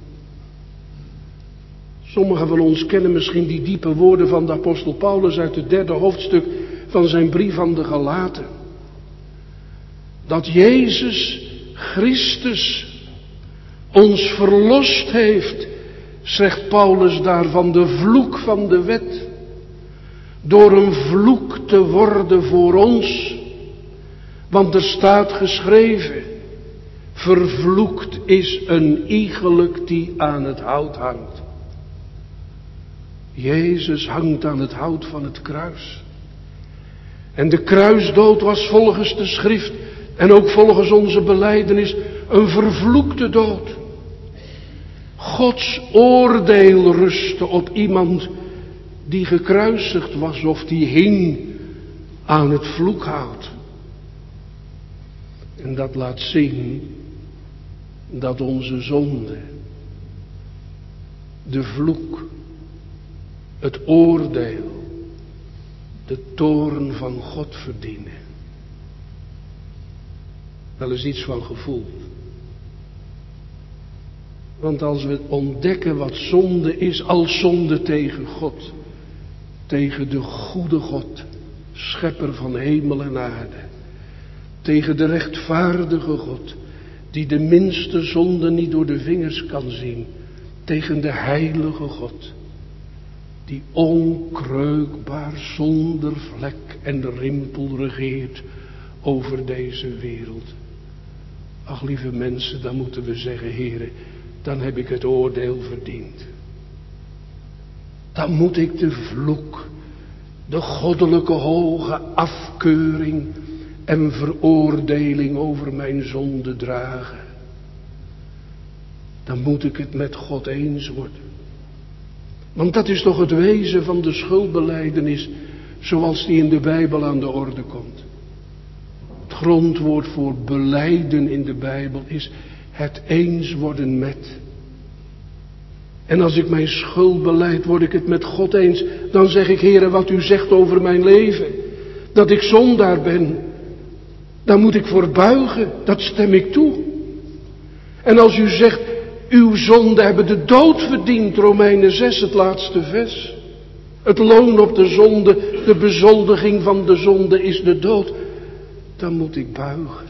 Sommigen van ons kennen misschien die diepe woorden van de apostel Paulus uit het 3e hoofdstuk van zijn brief aan de Galaten. Dat Jezus Christus ons verlost heeft zegt Paulus daar van de vloek van de wet. Door een vloek te worden voor ons. Want er staat geschreven, vervloekt is een iegelijk die aan het hout hangt. Jezus hangt aan het hout van het kruis. En de kruisdood was volgens de schrift en ook volgens onze belijdenis een vervloekte dood. Gods oordeel rustte op iemand die gekruisigd was of die hing aan het vloekhout. En dat laat zien dat onze zonde, de vloek, het oordeel, de toorn van God verdienen. Wel eens iets van gevoeld. Want als we ontdekken wat zonde is, als zonde tegen God, tegen de goede God, schepper van hemel en aarde, tegen de rechtvaardige God, die de minste zonde niet door de vingers kan zien, tegen de heilige God, die onkreukbaar, zonder vlek en rimpel regeert over deze wereld. Ach, lieve mensen, dan moeten we zeggen, Heere, dan heb ik het oordeel verdiend. Dan moet ik de vloek, de goddelijke hoge afkeuring en veroordeling over mijn zonde dragen. Dan moet ik het met God eens worden. Want dat is toch het wezen van de schuldbelijdenis, zoals die in de Bijbel aan de orde komt. Het grondwoord voor belijden in de Bijbel is het eens worden met. En als ik mijn schuld belijd, word ik het met God eens. Dan zeg ik, Heere, wat u zegt over mijn leven, dat ik zondaar ben, daar moet ik voor buigen, dat stem ik toe. En als u zegt, uw zonden hebben de dood verdiend, Romeinen 6, het laatste vers. Het loon op de zonde, de bezoldiging van de zonde is de dood. Dan moet ik buigen.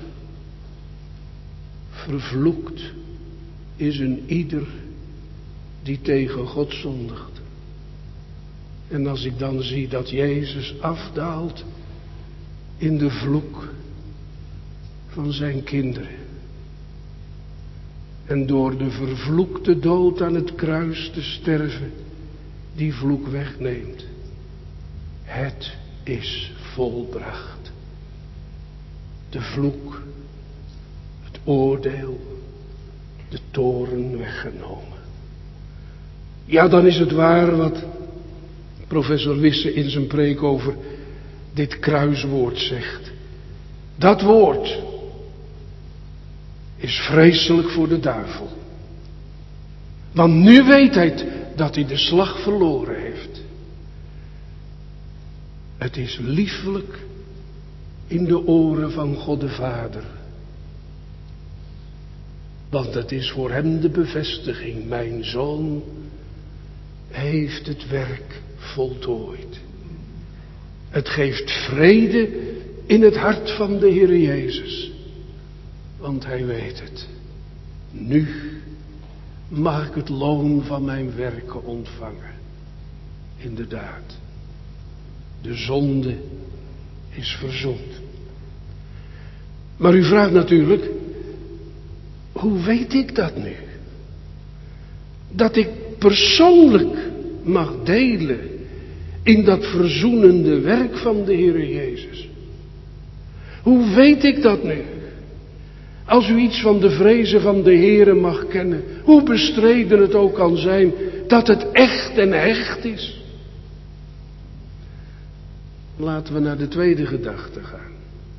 Vervloekt is een ieder die tegen God zondigt. En als ik dan zie dat Jezus afdaalt in de vloek van zijn kinderen. En door de vervloekte dood aan het kruis te sterven, die vloek wegneemt. Het is volbracht. De vloek, het oordeel, de toorn weggenomen. Ja, dan is het waar wat professor Wisse in zijn preek over dit kruiswoord zegt. Dat woord is vreselijk voor de duivel. Want nu weet hij dat hij de slag verloren heeft. Het is liefelijk in de oren van God de Vader. Want het is voor hem de bevestiging. Mijn zoon heeft het werk voltooid. Het geeft vrede in het hart van de Heer Jezus. Want hij weet het. Nu mag ik het loon van mijn werken ontvangen. Inderdaad. De zonde is verzoend. Maar u vraagt natuurlijk, hoe weet ik dat nu? Dat ik persoonlijk mag delen in dat verzoenende werk van de Heer Jezus. Hoe weet ik dat nu? Als u iets van de vrezen van de Heere mag kennen, hoe bestreden het ook kan zijn, dat het echt en hecht is. Laten we naar de tweede gedachte gaan.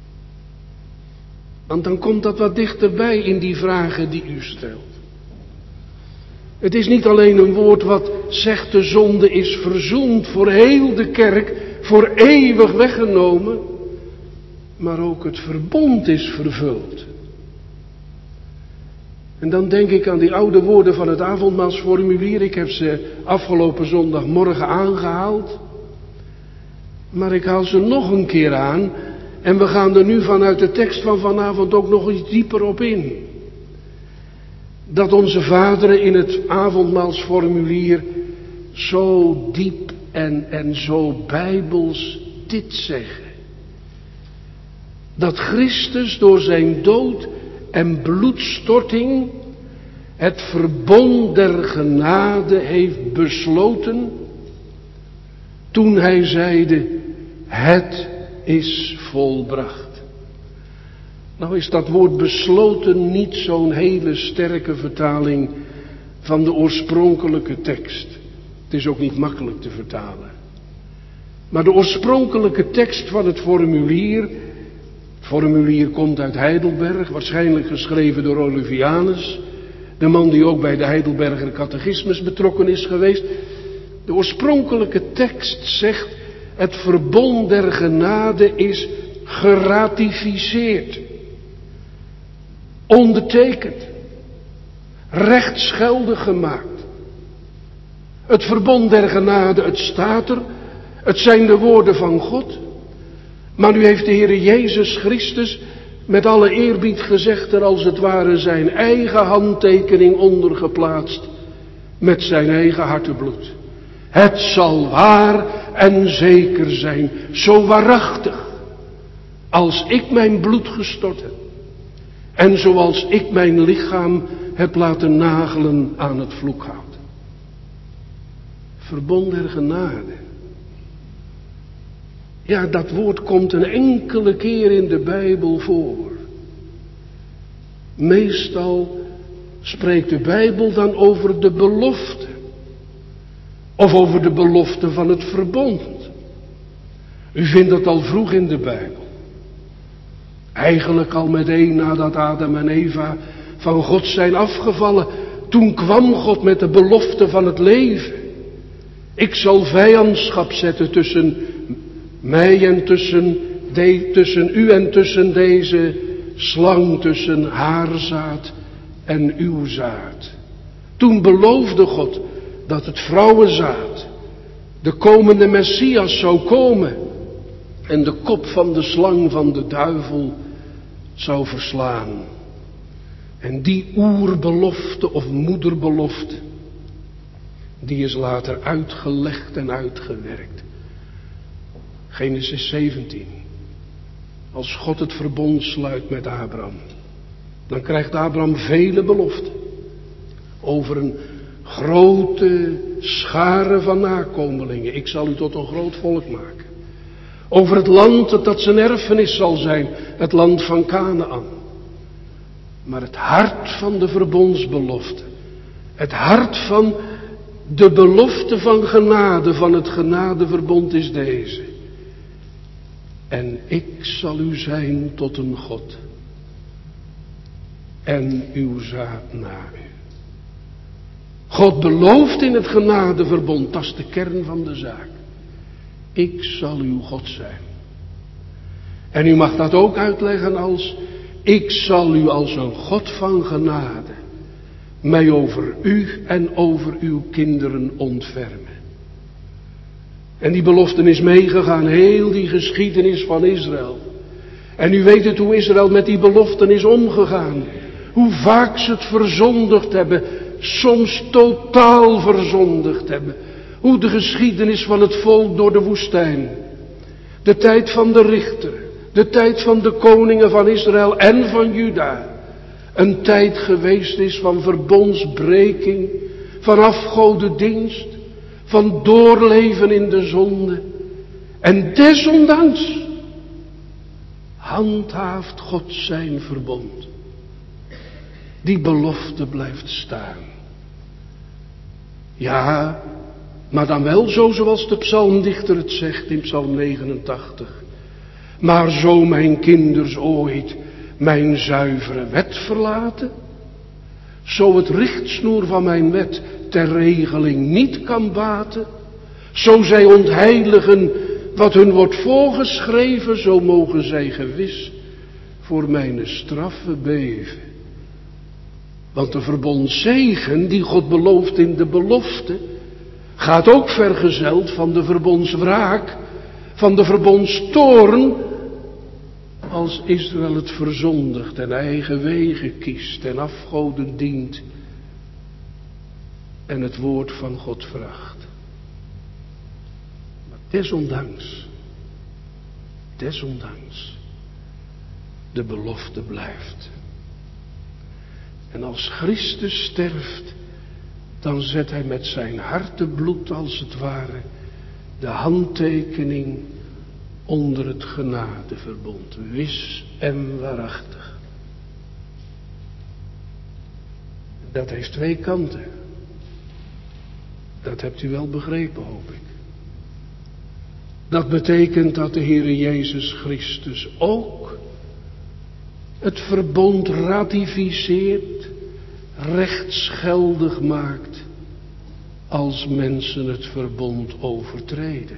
Want dan komt dat wat dichterbij in die vragen die u stelt. Het is niet alleen een woord wat zegt de zonde is verzoend voor heel de kerk, voor eeuwig weggenomen, maar ook het verbond is vervuld. En dan denk ik aan die oude woorden van het avondmaalsformulier. Ik heb ze afgelopen zondagmorgen aangehaald. Maar ik haal ze nog een keer aan. En we gaan er nu vanuit de tekst van vanavond ook nog iets dieper op in. dat onze vaderen in het avondmaalsformulier zo diep en zo bijbels dit zeggen. Dat Christus door zijn dood en bloedstorting het verbond der genade heeft besloten toen hij zeide, het is volbracht. Nou is dat woord besloten niet zo'n hele sterke vertaling van de oorspronkelijke tekst. Het is ook niet makkelijk te vertalen. Maar de oorspronkelijke tekst van het formulier komt uit Heidelberg, waarschijnlijk geschreven door Olivianus, de man die ook bij de Heidelberger catechismus betrokken is geweest. De oorspronkelijke tekst zegt, het verbond der genade is geratificeerd, ondertekend, rechtsgeldig gemaakt. Het verbond der genade, het staat er, het zijn de woorden van God. Maar nu heeft de Heere Jezus Christus met alle eerbied gezegd er als het ware zijn eigen handtekening onder geplaatst met zijn eigen hartebloed. Het zal waar en zeker zijn, zo waarachtig, als ik mijn bloed gestort heb en zoals ik mijn lichaam heb laten nagelen aan het vloekhout. Verbond der genade. Ja, dat woord komt een enkele keer in de Bijbel voor. Meestal spreekt de Bijbel dan over de belofte. Of over de belofte van het verbond. U vindt dat al vroeg in de Bijbel. Eigenlijk al meteen nadat Adam en Eva van God zijn afgevallen. Toen kwam God met de belofte van het leven. Ik zal vijandschap zetten tussen mij en tussen u en tussen deze slang, tussen haar zaad en uw zaad. Toen beloofde God dat het vrouwenzaad, de komende Messias zou komen en de kop van de slang van de duivel zou verslaan. En die oerbelofte of moederbelofte, die is later uitgelegd en uitgewerkt. Genesis 17. Als God het verbond sluit met Abraham, dan krijgt Abraham vele beloften over een grote schare van nakomelingen. Ik zal u tot een groot volk maken. Over het land dat zijn erfenis zal zijn, het land van Kanaän. Maar het hart van de verbondsbelofte, het hart van de belofte van genade, van het genadeverbond is deze. En ik zal u zijn tot een God. En uw zaad na u. God belooft in het genadeverbond, dat is de kern van de zaak. Ik zal uw God zijn. En u mag dat ook uitleggen als, ik zal u als een God van genade mij over u en over uw kinderen ontfermen. En die belofte is meegegaan, heel die geschiedenis van Israël. En u weet het hoe Israël met die beloften is omgegaan. Hoe vaak ze het verzondigd hebben, soms totaal verzondigd hebben. Hoe de geschiedenis van het volk door de woestijn, de tijd van de richter, de tijd van de koningen van Israël en van Juda, een tijd geweest is van verbondsbreking, van afgodendienst, van doorleven in de zonde. En desondanks handhaaft God zijn verbond. Die belofte blijft staan. Ja, maar dan wel zo zoals de psalmdichter het zegt in psalm 89. Maar zo mijn kinders ooit mijn zuivere wet verlaten, zo het richtsnoer van mijn wet ter regeling niet kan baten, zo zij ontheiligen wat hun wordt voorgeschreven, zo mogen zij gewis voor mijn straffe beven. Want de verbondszegen die God belooft in de belofte, gaat ook vergezeld van de verbondswraak, van de verbondstoorn, als Israël het verzondigt en eigen wegen kiest en afgoden dient en het woord van God veracht. Maar desondanks, de belofte blijft. En als Christus sterft, dan zet hij met zijn hartebloed als het ware de handtekening onder het genadeverbond. Wis en waarachtig. Dat heeft twee kanten. Dat hebt u wel begrepen, hoop ik. Dat betekent dat de Heere Jezus Christus ook het verbond ratificeert, rechtsgeldig maakt, als mensen het verbond overtreden.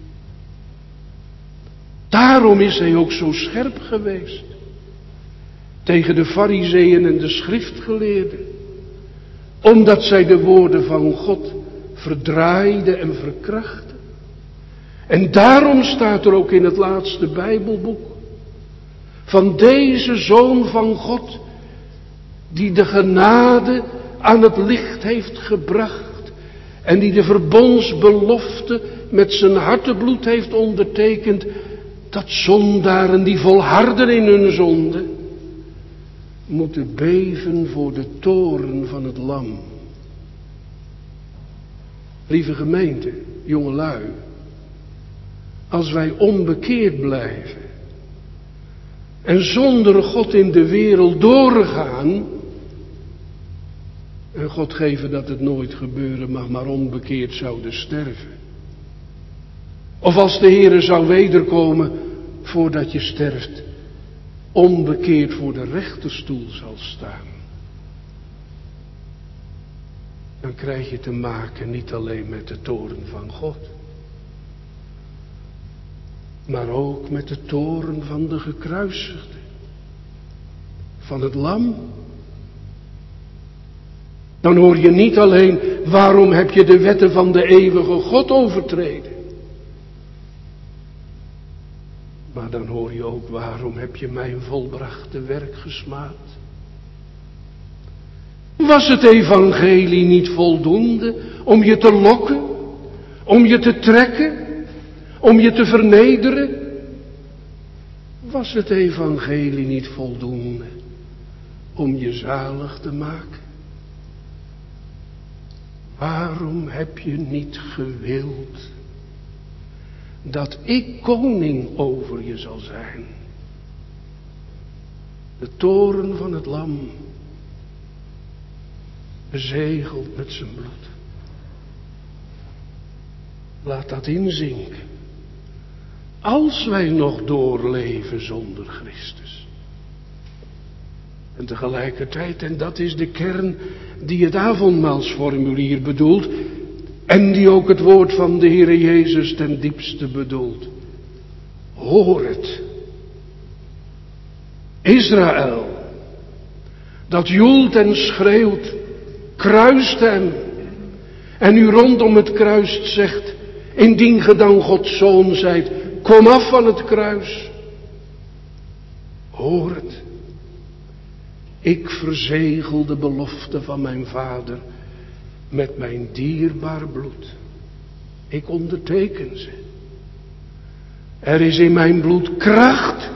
Daarom is hij ook zo scherp geweest tegen de Farizeeën en de schriftgeleerden, omdat zij de woorden van God verdraaiden en verkrachten. En daarom staat er ook in het laatste Bijbelboek van deze Zoon van God, die de genade aan het licht heeft gebracht en die de verbondsbelofte met zijn hartebloed heeft ondertekend, dat zondaren die volharden in hun zonde moeten beven voor de toorn van het lam. Lieve gemeente, jongelui, als wij onbekeerd blijven en zonder God in de wereld doorgaan, en God geven dat het nooit gebeuren mag, maar onbekeerd zouden sterven. Of als de Heere zou wederkomen voordat je sterft, onbekeerd voor de rechterstoel zal staan. Dan krijg je te maken niet alleen met de toorn van God, maar ook met de toorn van de gekruisigde, van het lam. Dan hoor je niet alleen, waarom heb je de wetten van de eeuwige God overtreden? Maar dan hoor je ook, waarom heb je mijn volbrachte werk gesmaad? Was het evangelie niet voldoende om je te lokken, om je te trekken, om je te vernederen? Was het evangelie niet voldoende om je zalig te maken? Waarom heb je niet gewild dat ik koning over je zal zijn? De toren van het lam, bezegeld met zijn bloed. Laat dat inzinken. Als wij nog doorleven zonder Christus. En tegelijkertijd, en dat is de kern die het avondmaalsformulier bedoelt, en die ook het woord van de Heere Jezus ten diepste bedoelt. Hoor het. Israël, dat joelt en schreeuwt, kruist hem. En u rondom het kruis zegt, indien ge dan Gods zoon zijt, kom af van het kruis. Hoor het. Ik verzegel de belofte van mijn vader met mijn dierbaar bloed. Ik onderteken ze. Er is in mijn bloed kracht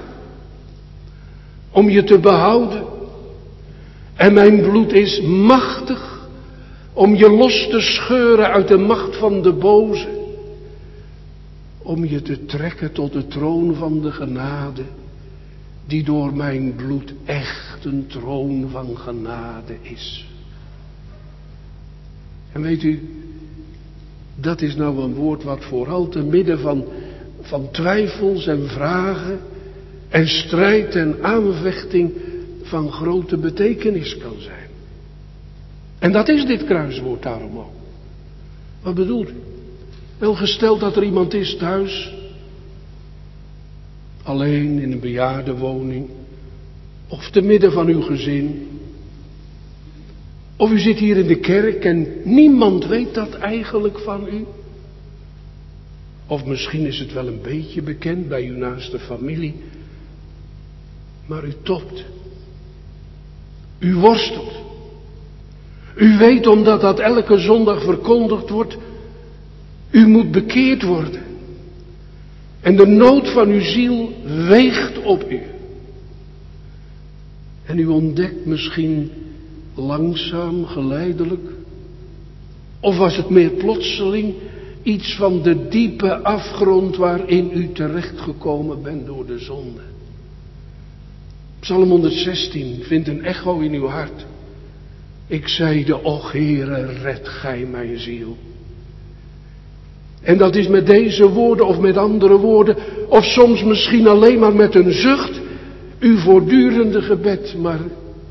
om je te behouden. En mijn bloed is machtig om je los te scheuren uit de macht van de boze. Om je te trekken tot de troon van de genade, die door mijn bloed echt een troon van genade is. En weet u, dat is nou een woord wat vooral te midden van twijfels en vragen en strijd en aanvechting van grote betekenis kan zijn. En dat is dit kruiswoord daarom ook. Wat bedoelt u? Wel, gesteld dat er iemand is thuis, alleen in een bejaardenwoning, of te midden van uw gezin, of u zit hier in de kerk en niemand weet dat eigenlijk van u. Of misschien is het wel een beetje bekend bij uw naaste familie, maar u tobt. U worstelt. U weet, omdat dat elke zondag verkondigd wordt, u moet bekeerd worden. En de nood van uw ziel weegt op u. En u ontdekt misschien langzaam, geleidelijk, of was het meer plotseling, iets van de diepe afgrond waarin u terechtgekomen bent door de zonde. Psalm 116 vindt een echo in uw hart. Ik zeide, och Heere, red gij mijn ziel. En dat is met deze woorden of met andere woorden, of soms misschien alleen maar met een zucht, uw voortdurende gebed. Maar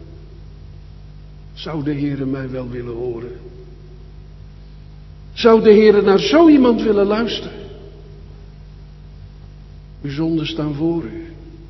zou de Heere mij wel willen horen? Zou de Heere naar zo iemand willen luisteren? Uw zonden staan voor u.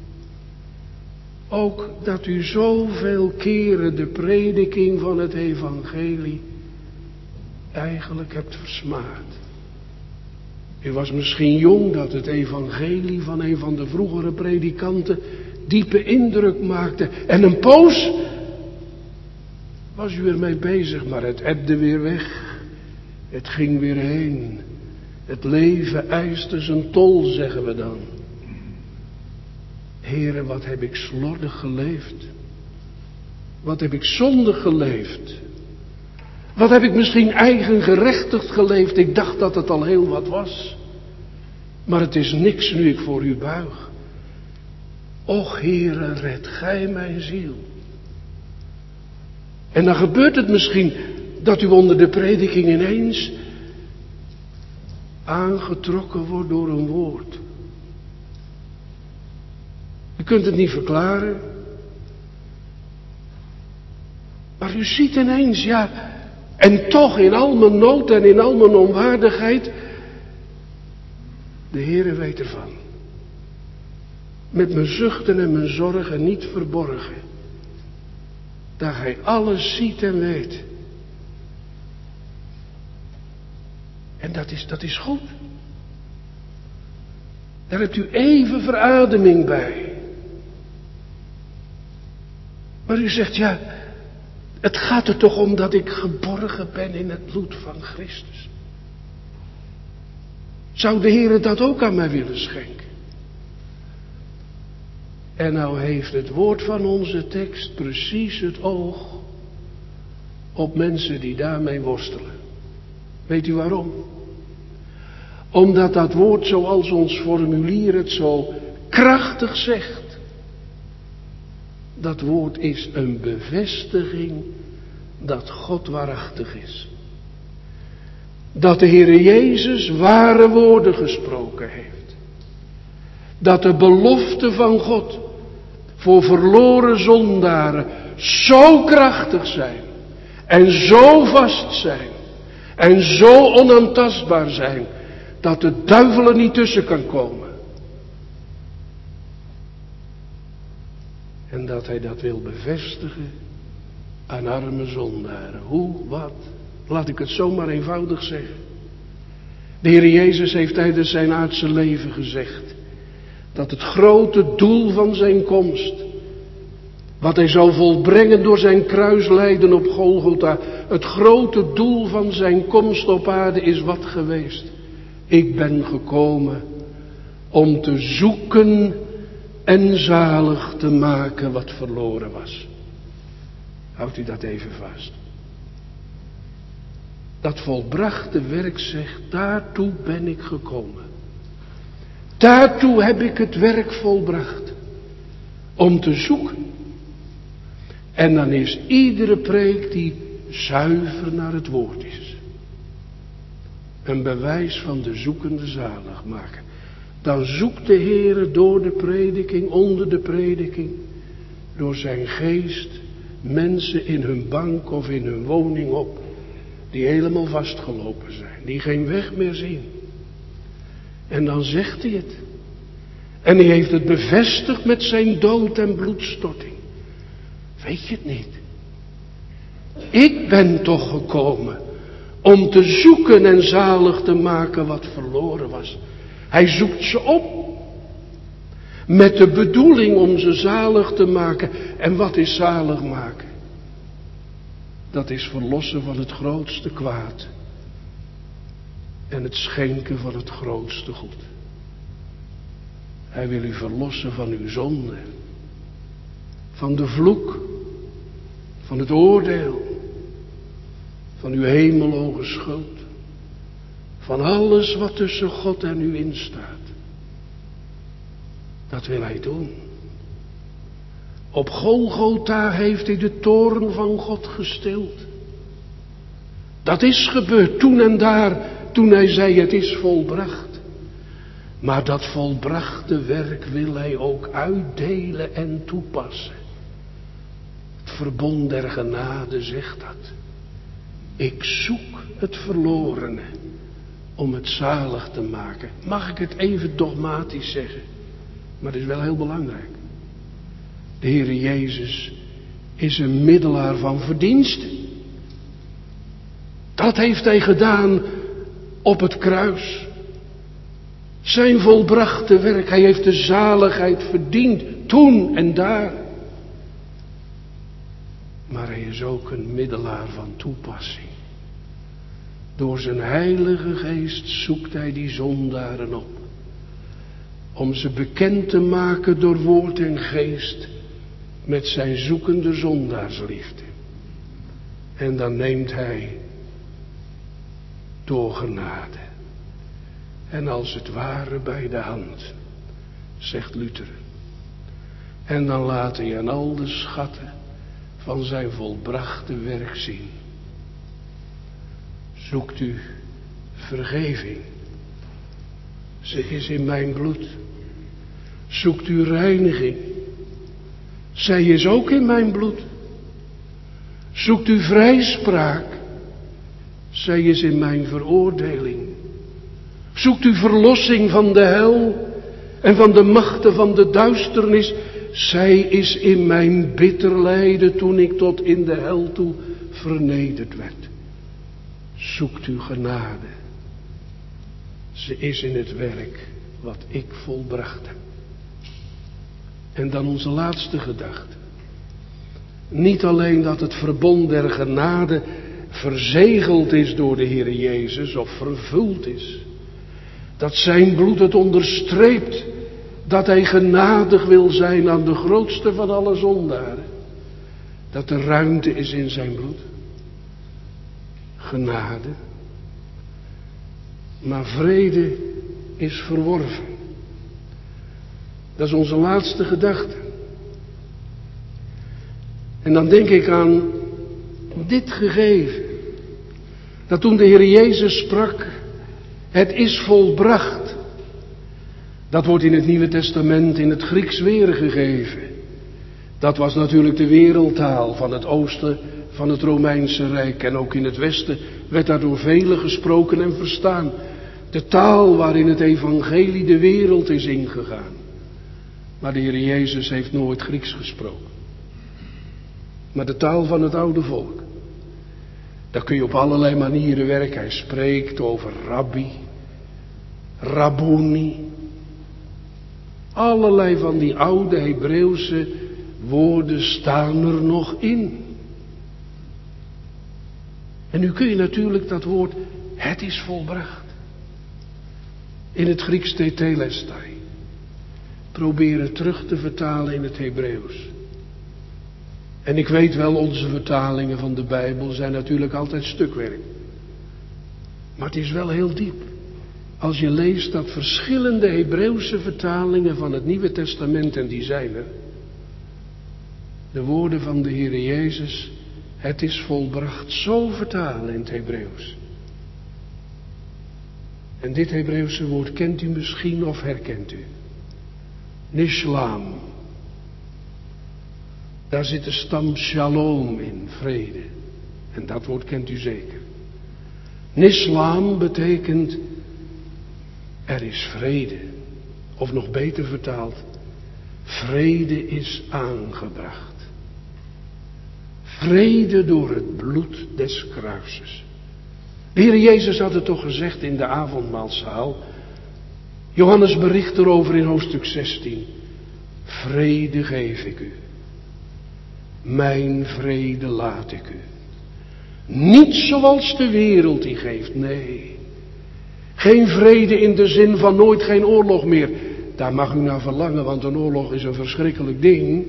Ook dat u zoveel keren de prediking van het evangelie eigenlijk hebt versmaad. U was misschien jong dat het evangelie van een van de vroegere predikanten diepe indruk maakte. En een poos was u ermee bezig, maar het ebde weer weg. Het ging weer heen. Het leven eiste zijn tol, zeggen we dan. Heere, wat heb ik slordig geleefd. Wat heb ik zondig geleefd. Wat heb ik misschien eigengerechtigd geleefd. Ik dacht dat het al heel wat was. Maar het is niks nu ik voor u buig. Och Heere, red gij mijn ziel. En dan gebeurt het misschien dat u onder de prediking ineens aangetrokken wordt door een woord. U kunt het niet verklaren. Maar u ziet ineens, ja, en toch in al mijn nood en in al mijn onwaardigheid, de Heere weet ervan. Met mijn zuchten en mijn zorgen niet verborgen. Dat Hij alles ziet en weet. En dat is goed. Daar hebt u even verademing bij. Maar u zegt, ja, het gaat er toch om dat ik geborgen ben in het bloed van Christus. Zou de Heer dat ook aan mij willen schenken? En nou heeft het woord van onze tekst precies het oog op mensen die daarmee worstelen. Weet u waarom? Omdat dat woord, zoals ons formulier het zo krachtig zegt. Dat woord is een bevestiging dat God waarachtig is. Dat de Heere Jezus ware woorden gesproken heeft. Dat de beloften van God voor verloren zondaren zo krachtig zijn. En zo vast zijn. En zo onaantastbaar zijn. Dat de duivel er niet tussen kan komen. En dat hij dat wil bevestigen aan arme zondaren. Hoe, wat? Laat ik het zomaar eenvoudig zeggen. De Heer Jezus heeft tijdens zijn aardse leven gezegd dat het grote doel van zijn komst, wat hij zou volbrengen door zijn kruislijden op Golgotha, het grote doel van zijn komst op aarde is wat geweest? Ik ben gekomen om te zoeken en zalig te maken wat verloren was. Houdt u dat even vast. Dat volbrachte werk zegt, daartoe ben ik gekomen. Daartoe heb ik het werk volbracht. Om te zoeken. En dan is iedere preek die zuiver naar het woord is. Een bewijs van de zoekende zaligmaker. Dan zoekt de Heere door de prediking, onder de prediking, door zijn geest, mensen in hun bank of in hun woning op, die helemaal vastgelopen zijn, die geen weg meer zien. En dan zegt hij het. En hij heeft het bevestigd met zijn dood en bloedstorting. Weet je het niet? Ik ben toch gekomen om te zoeken en zalig te maken wat verloren was. Hij zoekt ze op. Met de bedoeling om ze zalig te maken. En wat is zalig maken? dat is verlossen van het grootste kwaad en het schenken van het grootste goed. Hij wil u verlossen van uw zonde, van de vloek, van het oordeel, van uw hemelhoge schuld, van alles wat tussen God en u instaat. Dat wil hij doen. Op Golgotha heeft hij de toorn van God gestild. Dat is gebeurd toen en daar, toen hij zei het is volbracht. Maar dat volbrachte werk wil hij ook uitdelen en toepassen. Het verbond der genade zegt dat. Ik zoek het verlorene om het zalig te maken. Mag ik het even dogmatisch zeggen? Maar het is wel heel belangrijk. De Heere Jezus is een middelaar van verdiensten. Dat heeft hij gedaan op het kruis. Zijn volbrachte werk, hij heeft de zaligheid verdiend, toen en daar. Maar hij is ook een middelaar van toepassing. Door zijn heilige geest zoekt hij die zondaren op. Om ze bekend te maken door woord en geest met zijn zoekende zondaarsliefde. En dan neemt hij door genade. En als het ware bij de hand, zegt Luther. En dan laat hij aan al de schatten van zijn volbrachte werk zien. Zoekt u vergeving? Ze is in mijn bloed. Zoekt u reiniging? Zij is ook in mijn bloed. Zoekt u vrijspraak? Zij is in mijn veroordeling. Zoekt u verlossing van de hel en van de machten van de duisternis? Zij is in mijn bitter lijden toen ik tot in de hel toe vernederd werd. Zoekt u genade? Ze is in het werk wat ik volbracht heb. En dan onze laatste gedachte. Niet alleen dat het verbond der genade verzegeld is door de Heer Jezus of vervuld is. Dat zijn bloed het onderstreept dat hij genadig wil zijn aan de grootste van alle zondaren. Dat er ruimte is in zijn bloed. Genade. Maar vrede is verworven. Dat is onze laatste gedachte. En dan denk ik aan dit gegeven. Dat toen de Heer Jezus sprak, het is volbracht. Dat wordt in het Nieuwe Testament in het Grieks weergegeven. Dat was natuurlijk de wereldtaal van het oosten van het Romeinse Rijk. En ook in het westen werd daar door velen gesproken en verstaan. De taal waarin het evangelie de wereld is ingegaan. Maar de Heer Jezus heeft nooit Grieks gesproken. Maar de taal van het oude volk. Daar kun je op allerlei manieren werken. Hij spreekt over rabbi, rabboni. Allerlei van die oude Hebreeuwse woorden staan er nog in. En nu kun je natuurlijk dat woord, het is volbracht. In het Grieks tetelestai. Proberen terug te vertalen in het Hebreeuws. En ik weet wel, onze vertalingen van de Bijbel zijn natuurlijk altijd stukwerk. Maar het is wel heel diep. Als je leest dat verschillende Hebreeuwse vertalingen van het Nieuwe Testament, en die zijn er. De woorden van de Heere Jezus, het is volbracht, zo vertalen in het Hebreeuws. En dit Hebreeuwse woord kent u misschien of herkent u. Nishlam. Daar zit de stam shalom in, vrede. En dat woord kent u zeker. Nishlam betekent, er is vrede. Of nog beter vertaald, vrede is aangebracht. Vrede door het bloed des kruises. De Heer Jezus had het toch gezegd in de avondmaalzaal. Johannes bericht erover in hoofdstuk 16. Vrede geef ik u. Mijn vrede laat ik u. Niet zoals de wereld die geeft, nee. Geen vrede in de zin van nooit geen oorlog meer. Daar mag u naar verlangen, want een oorlog is een verschrikkelijk ding.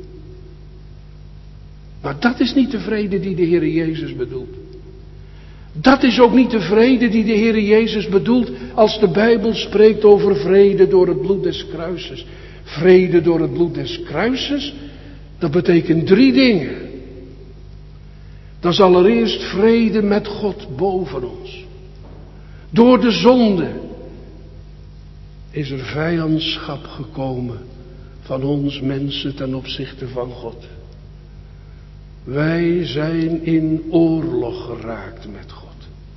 Maar dat is niet de vrede die de Heer Jezus bedoelt. Dat is ook niet de vrede die de Heer Jezus bedoelt als de Bijbel spreekt over vrede door het bloed des kruises. Vrede door het bloed des kruises, dat betekent 3 dingen. Dat is allereerst vrede met God boven ons. Door de zonde is er vijandschap gekomen van ons mensen ten opzichte van God. Wij zijn in oorlog geraakt met God.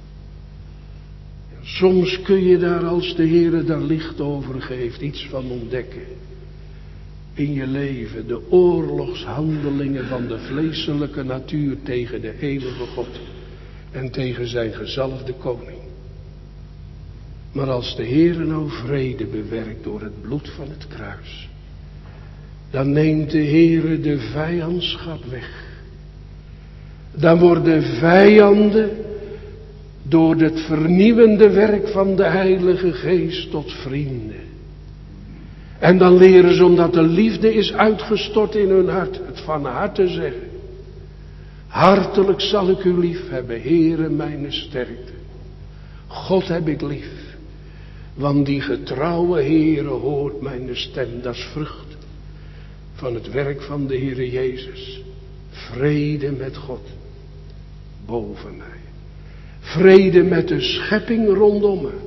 Soms kun je daar, als de Heere daar licht over geeft, iets van ontdekken. In je leven, de oorlogshandelingen van de vleeselijke natuur tegen de eeuwige God en tegen zijn gezalfde koning. Maar als de Heere nou vrede bewerkt door het bloed van het kruis, dan neemt de Heere de vijandschap weg. Dan worden vijanden door het vernieuwende werk van de Heilige Geest tot vrienden. En dan leren ze, omdat de liefde is uitgestort in hun hart, het van harte zeggen. Hartelijk zal ik u lief hebben, Heere mijn sterkte. God heb ik lief, want die getrouwe Heere hoort mijn stem. Dat is vrucht van het werk van de Heere Jezus. Vrede met God boven mij. Vrede met de schepping rondom me.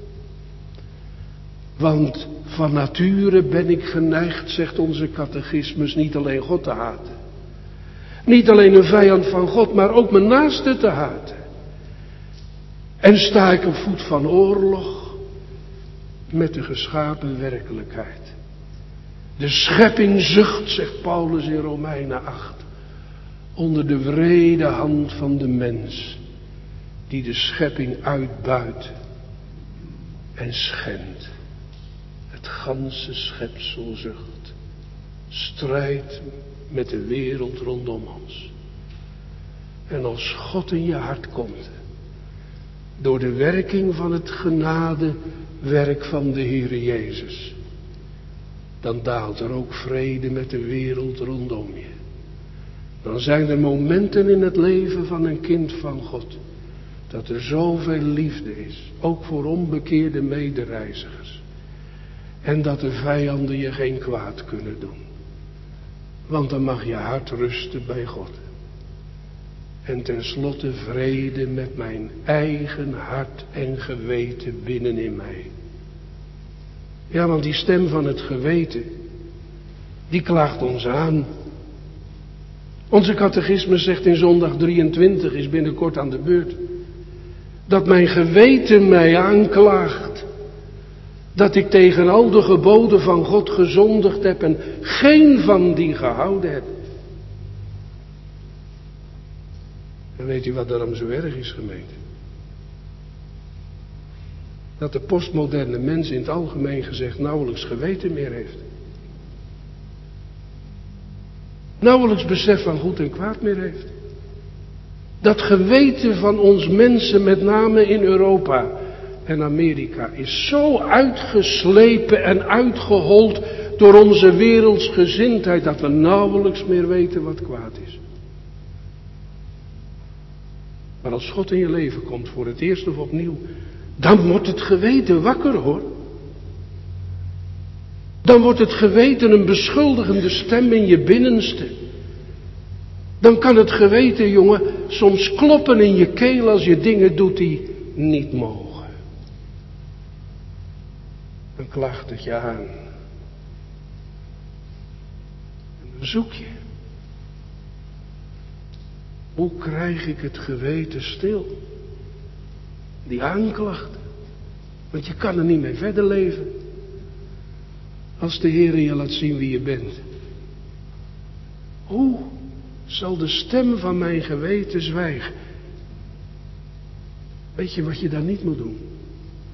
Want van nature ben ik geneigd, zegt onze catechismus, niet alleen God te haten. Niet alleen een vijand van God, maar ook mijn naaste te haten. En sta ik op voet van oorlog met de geschapen werkelijkheid. De schepping zucht, zegt Paulus in Romeinen 8, onder de wrede hand van de mens, die de schepping uitbuit en schendt. Het ganse schepsel zucht, strijdt met de wereld rondom ons. En als God in je hart komt, door de werking van het genadewerk van de Heere Jezus, dan daalt er ook vrede met de wereld rondom je. Dan zijn er momenten in het leven van een kind van God, dat er zoveel liefde is, ook voor onbekeerde medereizigers. En dat de vijanden je geen kwaad kunnen doen. Want dan mag je hart rusten bij God. En tenslotte vrede met mijn eigen hart en geweten binnenin mij. Ja, want die stem van het geweten, die klaagt ons aan. Onze catechismus zegt in zondag 23, is binnenkort aan de beurt, dat mijn geweten mij aanklaagt. Dat ik tegen al de geboden van God gezondigd heb en geen van die gehouden heb. En weet u wat daarom zo erg is, gemeente? Dat de postmoderne mens in het algemeen gezegd nauwelijks geweten meer heeft. Nauwelijks besef van goed en kwaad meer heeft. Dat geweten van ons mensen, met name in Europa en Amerika, is zo uitgeslepen en uitgehold door onze wereldsgezindheid dat we nauwelijks meer weten wat kwaad is. Maar als God in je leven komt voor het eerst of opnieuw, dan wordt het geweten wakker, hoor. Dan wordt het geweten een beschuldigende stem in je binnenste. Dan kan het geweten, jongen, soms kloppen in je keel als je dingen doet die niet mogen. Dan klaagt het je aan. En dan zoek je. Hoe krijg ik het geweten stil? Die aanklacht. Want je kan er niet mee verder leven. Als de Heer je laat zien wie je bent. Hoe zal de stem van mijn geweten zwijgen? Weet je wat je daar niet moet doen?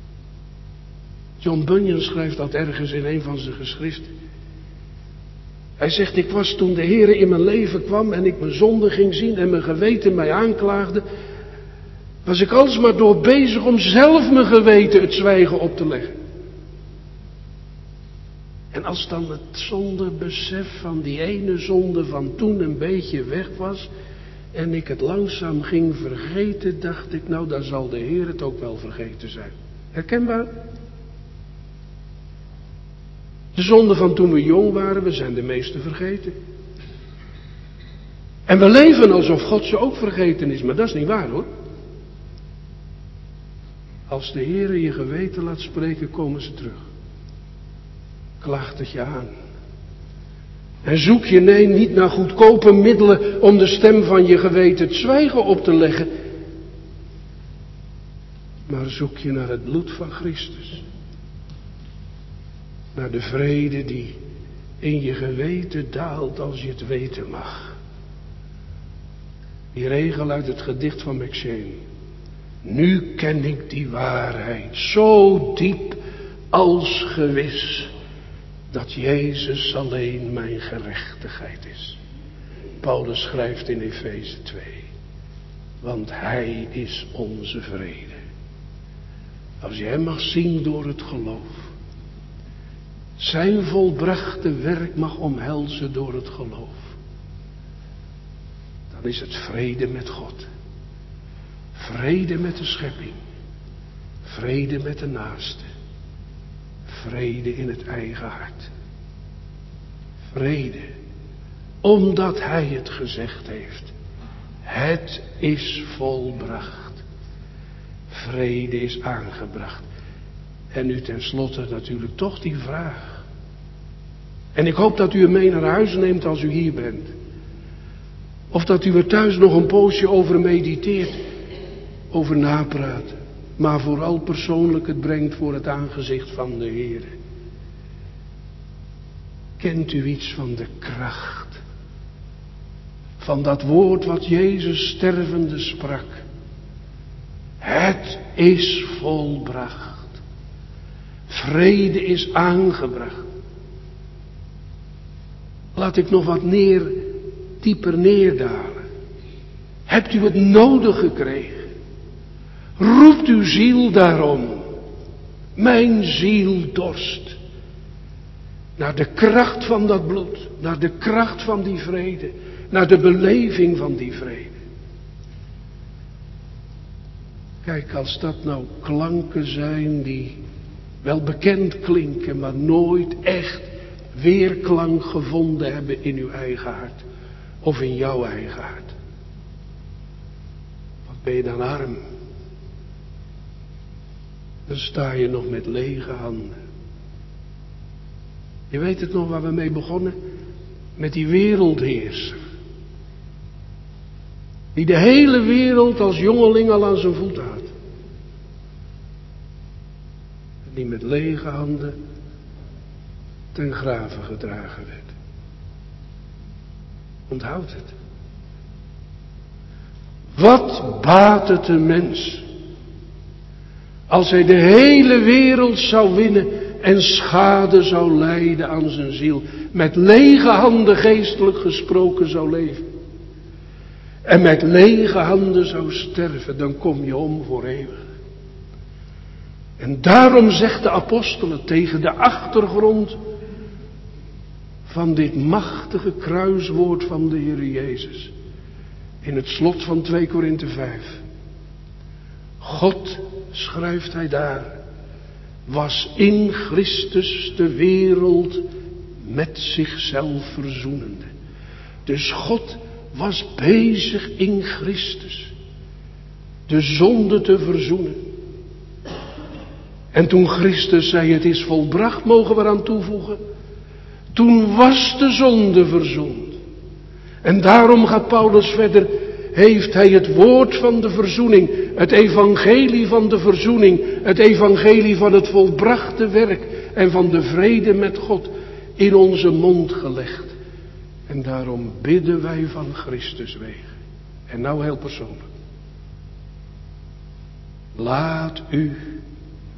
John Bunyan schrijft dat ergens in een van zijn geschriften. Hij zegt, ik was toen de Heere in mijn leven kwam en ik mijn zonde ging zien en mijn geweten mij aanklaagde, was ik alsmaar door bezig om zelf mijn geweten het zwijgen op te leggen. En als dan het zondebesef van die ene zonde van toen een beetje weg was en ik het langzaam ging vergeten, dacht ik, nou dan zal de Heer het ook wel vergeten zijn. Herkenbaar? De zonde van toen we jong waren, we zijn de meeste vergeten. En we leven alsof God ze ook vergeten is, maar dat is niet waar hoor. Als de Heer je geweten laat spreken, komen ze terug. Klaagt het je aan. En zoek je niet naar goedkope middelen om de stem van je geweten het zwijgen op te leggen. Maar zoek je naar het bloed van Christus. Naar de vrede die in je geweten daalt als je het weten mag. Die regel uit het gedicht van McShane. Nu ken ik die waarheid zo diep als gewis, dat Jezus alleen mijn gerechtigheid is. Paulus schrijft in Efeze 2. Want Hij is onze vrede. Als je Hem mag zien door het geloof. Zijn volbrachte werk mag omhelzen door het geloof. Dan is het vrede met God. Vrede met de schepping. Vrede met de naaste. Vrede in het eigen hart. Vrede. Omdat Hij het gezegd heeft. Het is volbracht. Vrede is aangebracht. En nu tenslotte natuurlijk toch die vraag. En ik hoop dat u hem mee naar huis neemt als u hier bent. Of dat u er thuis nog een poosje over mediteert. Over napraat. Maar vooral persoonlijk het brengt voor het aangezicht van de Heer. Kent u iets van de kracht? Van dat woord wat Jezus stervende sprak. Het is volbracht. Vrede is aangebracht. Laat ik nog wat dieper neerdalen. Hebt u het nodig gekregen? Roept uw ziel daarom. Mijn ziel dorst. Naar de kracht van dat bloed. Naar de kracht van die vrede. Naar de beleving van die vrede. Kijk, als dat nou klanken zijn die wel bekend klinken, maar nooit echt weerklank gevonden hebben in uw eigen hart. Of in jouw eigen hart. Wat ben je dan arm? Dan sta je nog met lege handen. Je weet het nog waar we mee begonnen? Met die wereldheerser. Die de hele wereld als jongeling al aan zijn voeten had. En die met lege handen ten grave gedragen werd. Onthoud het. Wat baat het een mens als hij de hele wereld zou winnen en schade zou lijden aan zijn ziel. Met lege handen geestelijk gesproken zou leven. En met lege handen zou sterven, dan kom je om voor eeuwig. En daarom zegt de apostel tegen de achtergrond van dit machtige kruiswoord van de Heer Jezus. In het slot van 2 Korinthe 5. God, schrijft hij daar, was in Christus de wereld met zichzelf verzoenende. Dus God was bezig in Christus de zonde te verzoenen. En toen Christus zei het is volbracht, mogen we eraan toevoegen. Toen was de zonde verzoend. En daarom gaat Paulus verder, heeft hij het woord van de verzoening, het evangelie van de verzoening, het evangelie van het volbrachte werk en van de vrede met God in onze mond gelegd. En daarom bidden wij van Christus wegen. En nou heel persoonlijk.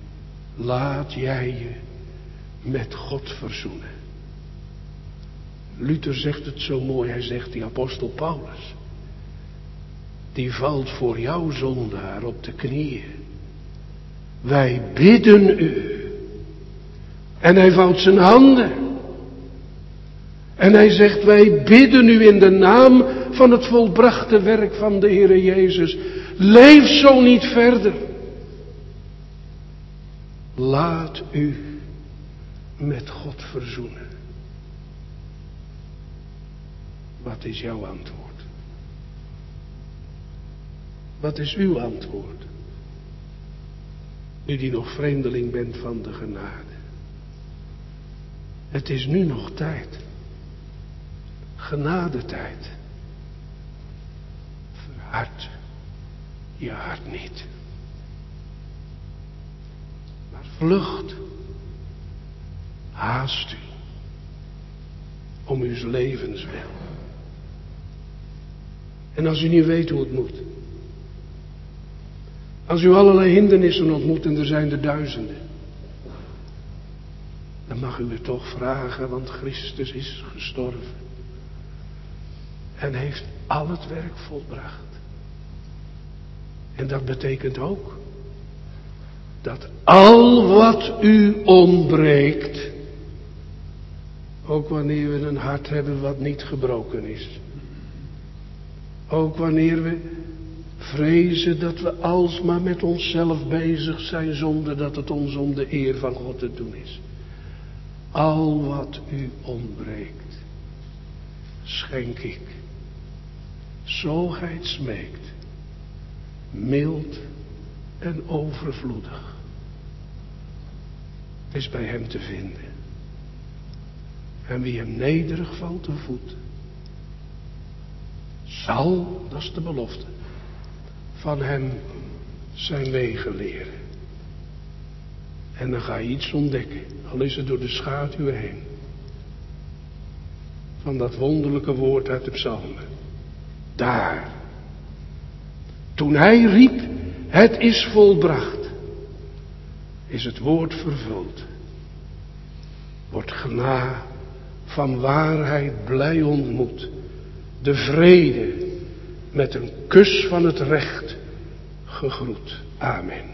Laat jij je met God verzoenen. Luther zegt het zo mooi, hij zegt die apostel Paulus, die valt voor jou zondaar op de knieën. Wij bidden u. En hij vouwt zijn handen. En hij zegt, wij bidden u in de naam van het volbrachte werk van de Heere Jezus. Leef zo niet verder. Laat u met God verzoenen. Wat is jouw antwoord? Wat is uw antwoord? U die nog vreemdeling bent van de genade. Het is nu nog tijd. Genadetijd. Verhard je hart niet. Maar vlucht. Haast u. Om uw levens wil. En als u niet weet hoe het moet. Als u allerlei hindernissen ontmoet, en er zijn er duizenden. Dan mag u het toch vragen, want Christus is gestorven. En heeft al het werk volbracht. En dat betekent ook dat al wat u ontbreekt, ook wanneer we een hart hebben wat niet gebroken is. Ook wanneer we vrezen dat we alsmaar met onszelf bezig zijn zonder dat het ons om de eer van God te doen is. Al wat u ontbreekt, schenk ik. Zo gij het smeekt, mild en overvloedig, is bij hem te vinden. En wie hem nederig valt te voet, zal, dat is de belofte, van hem zijn wegen leren. En dan ga je iets ontdekken, al is het door de schaduw heen, van dat wonderlijke woord uit de psalmen. Daar, toen hij riep, het is volbracht, is het woord vervuld. Wordt gena van waarheid blij ontmoet. De vrede met een kus van het recht gegroet. Amen.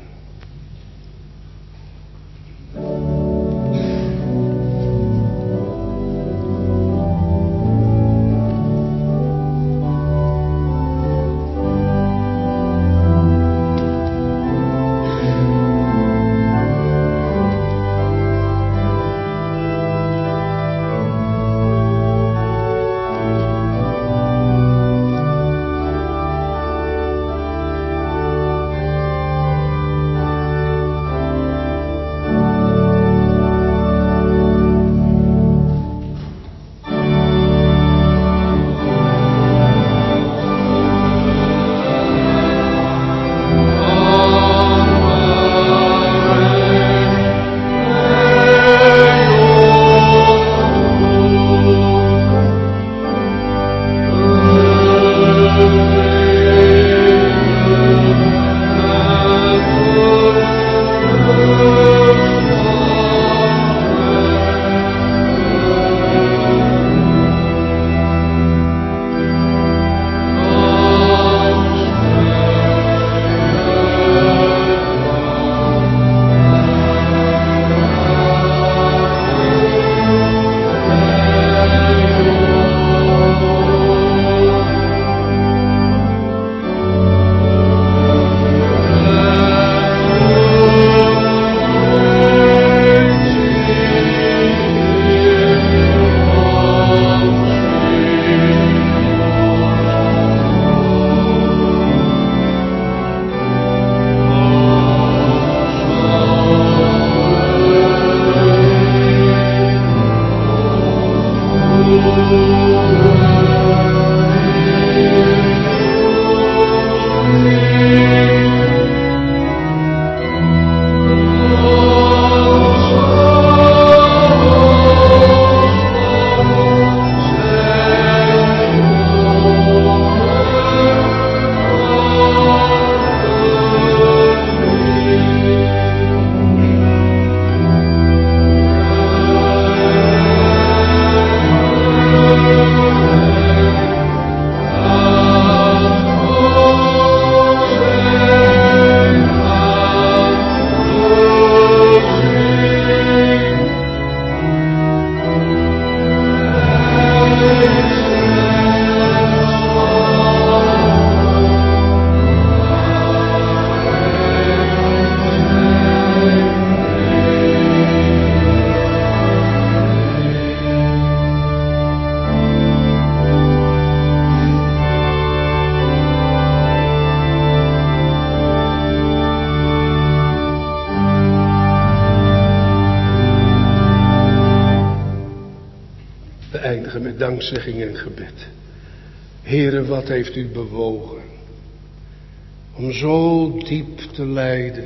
dankzegging en gebed. Heere, wat heeft u bewogen om zo diep te lijden,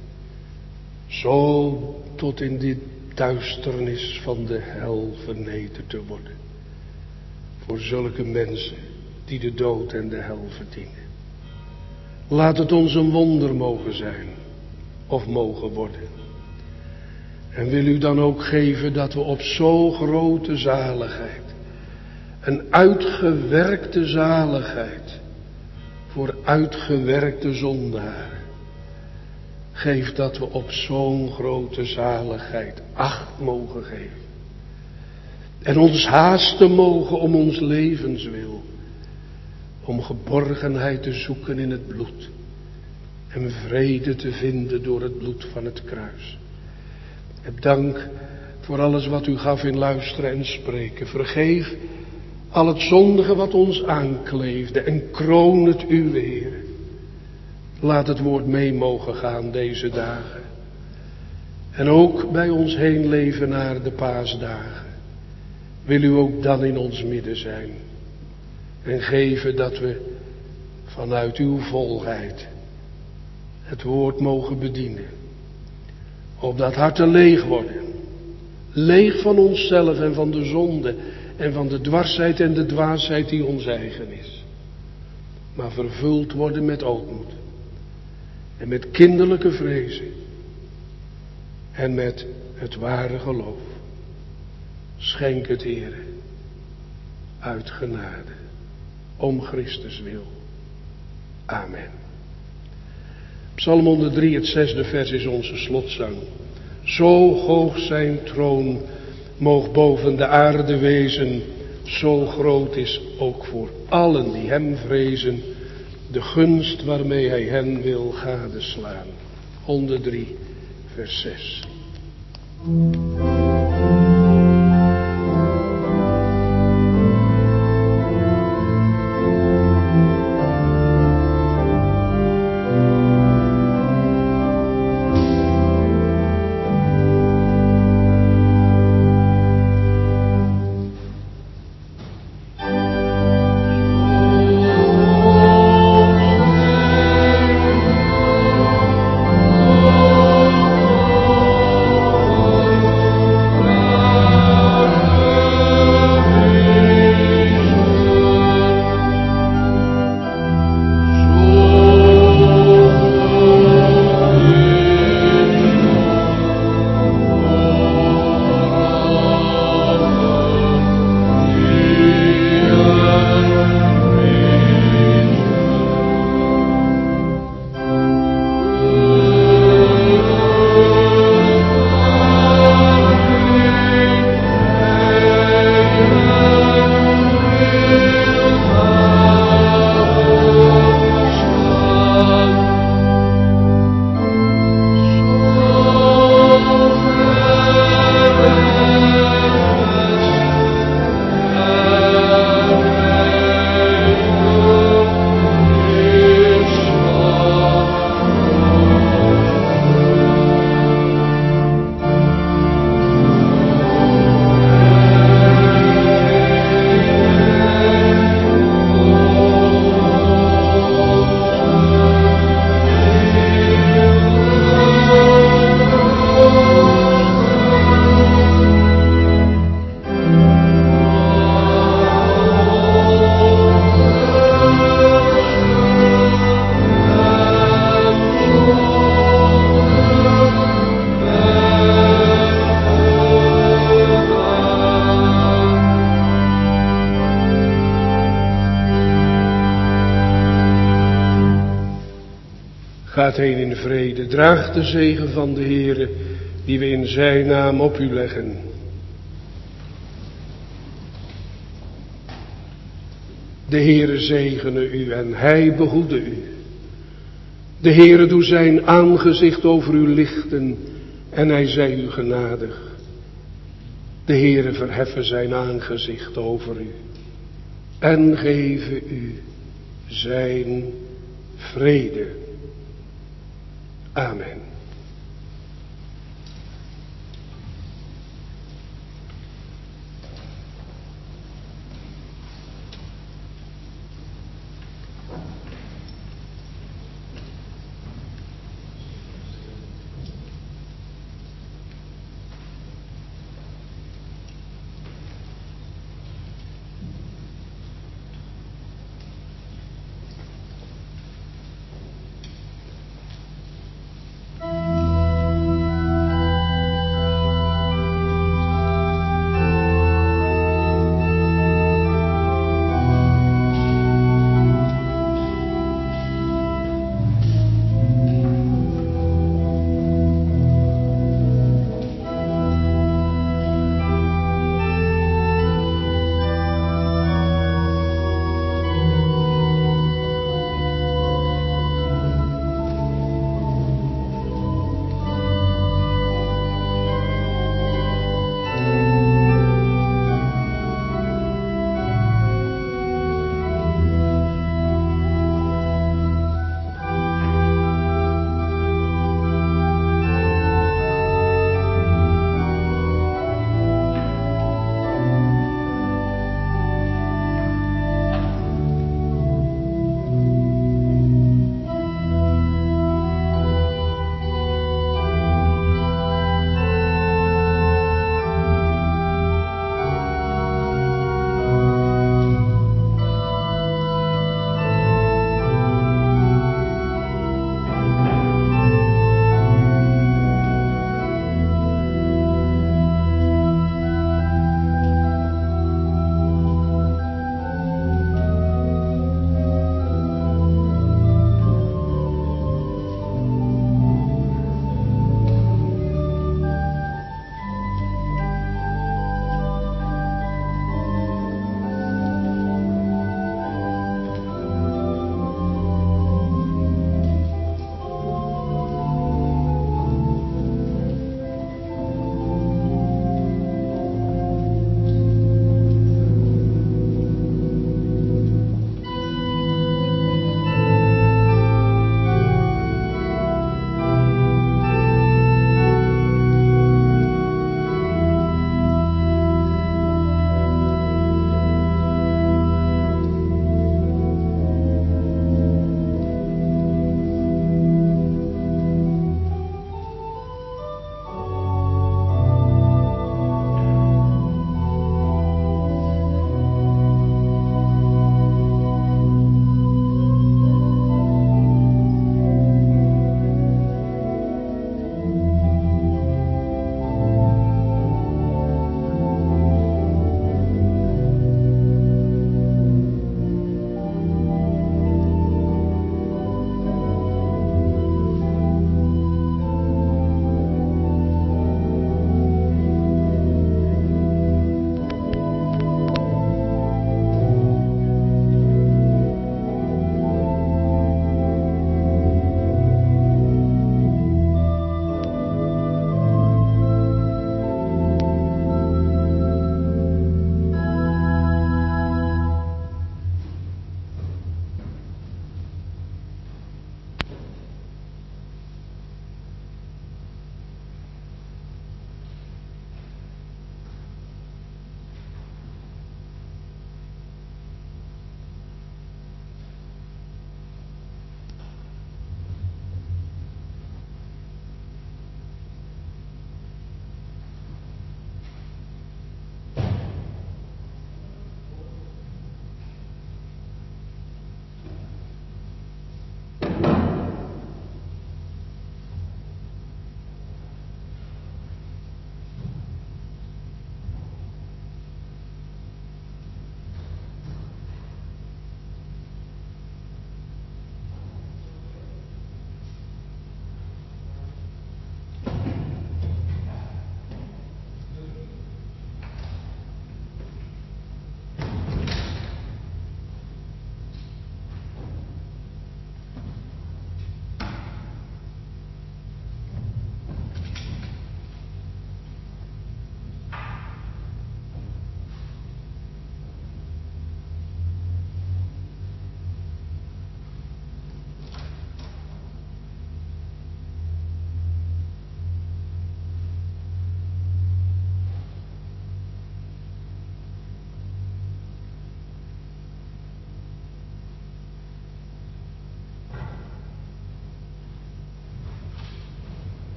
zo tot in die duisternis van de hel vernederd te worden, voor zulke mensen die de dood en de hel verdienen. Laat het ons een wonder mogen zijn, of mogen worden. En wil u dan ook geven dat we op zo grote zaligheid, een uitgewerkte zaligheid, voor uitgewerkte zondaren. Geef dat we op zo'n grote zaligheid acht mogen geven. En ons haasten mogen om ons levenswil. Om geborgenheid te zoeken in het bloed. En vrede te vinden door het bloed van het kruis. Heb dank voor alles wat u gaf in luisteren en spreken. Vergeef al het zondige wat ons aankleefde en kroon het uwe, Heer. Laat het woord mee mogen gaan deze dagen. En ook bij ons heen leven naar de paasdagen. Wil u ook dan in ons midden zijn. En geven dat we vanuit uw volheid het woord mogen bedienen. Opdat harten leeg worden. Leeg van onszelf en van de zonde. En van de dwarsheid en de dwaasheid die ons eigen is. Maar vervuld worden met ootmoed. En met kinderlijke vrezen. En met het ware geloof. Schenk het, Heere. Uit genade. Om Christus wil. Amen. Psalm 103, het 6e vers is onze slotzang. Zo hoog zijn troon moog boven de aarde wezen. Zo groot is ook voor allen die hem vrezen de gunst waarmee hij hen wil gadeslaan. 103, vers 6. Gaat heen in vrede, draagt de zegen van de Heere, die we in zijn naam op u leggen. De Heere zegene u en hij behoede u. De Heere doe zijn aangezicht over u lichten en hij zij u genadig. De Heere verheffen zijn aangezicht over u en geven u zijn vrede. Amen.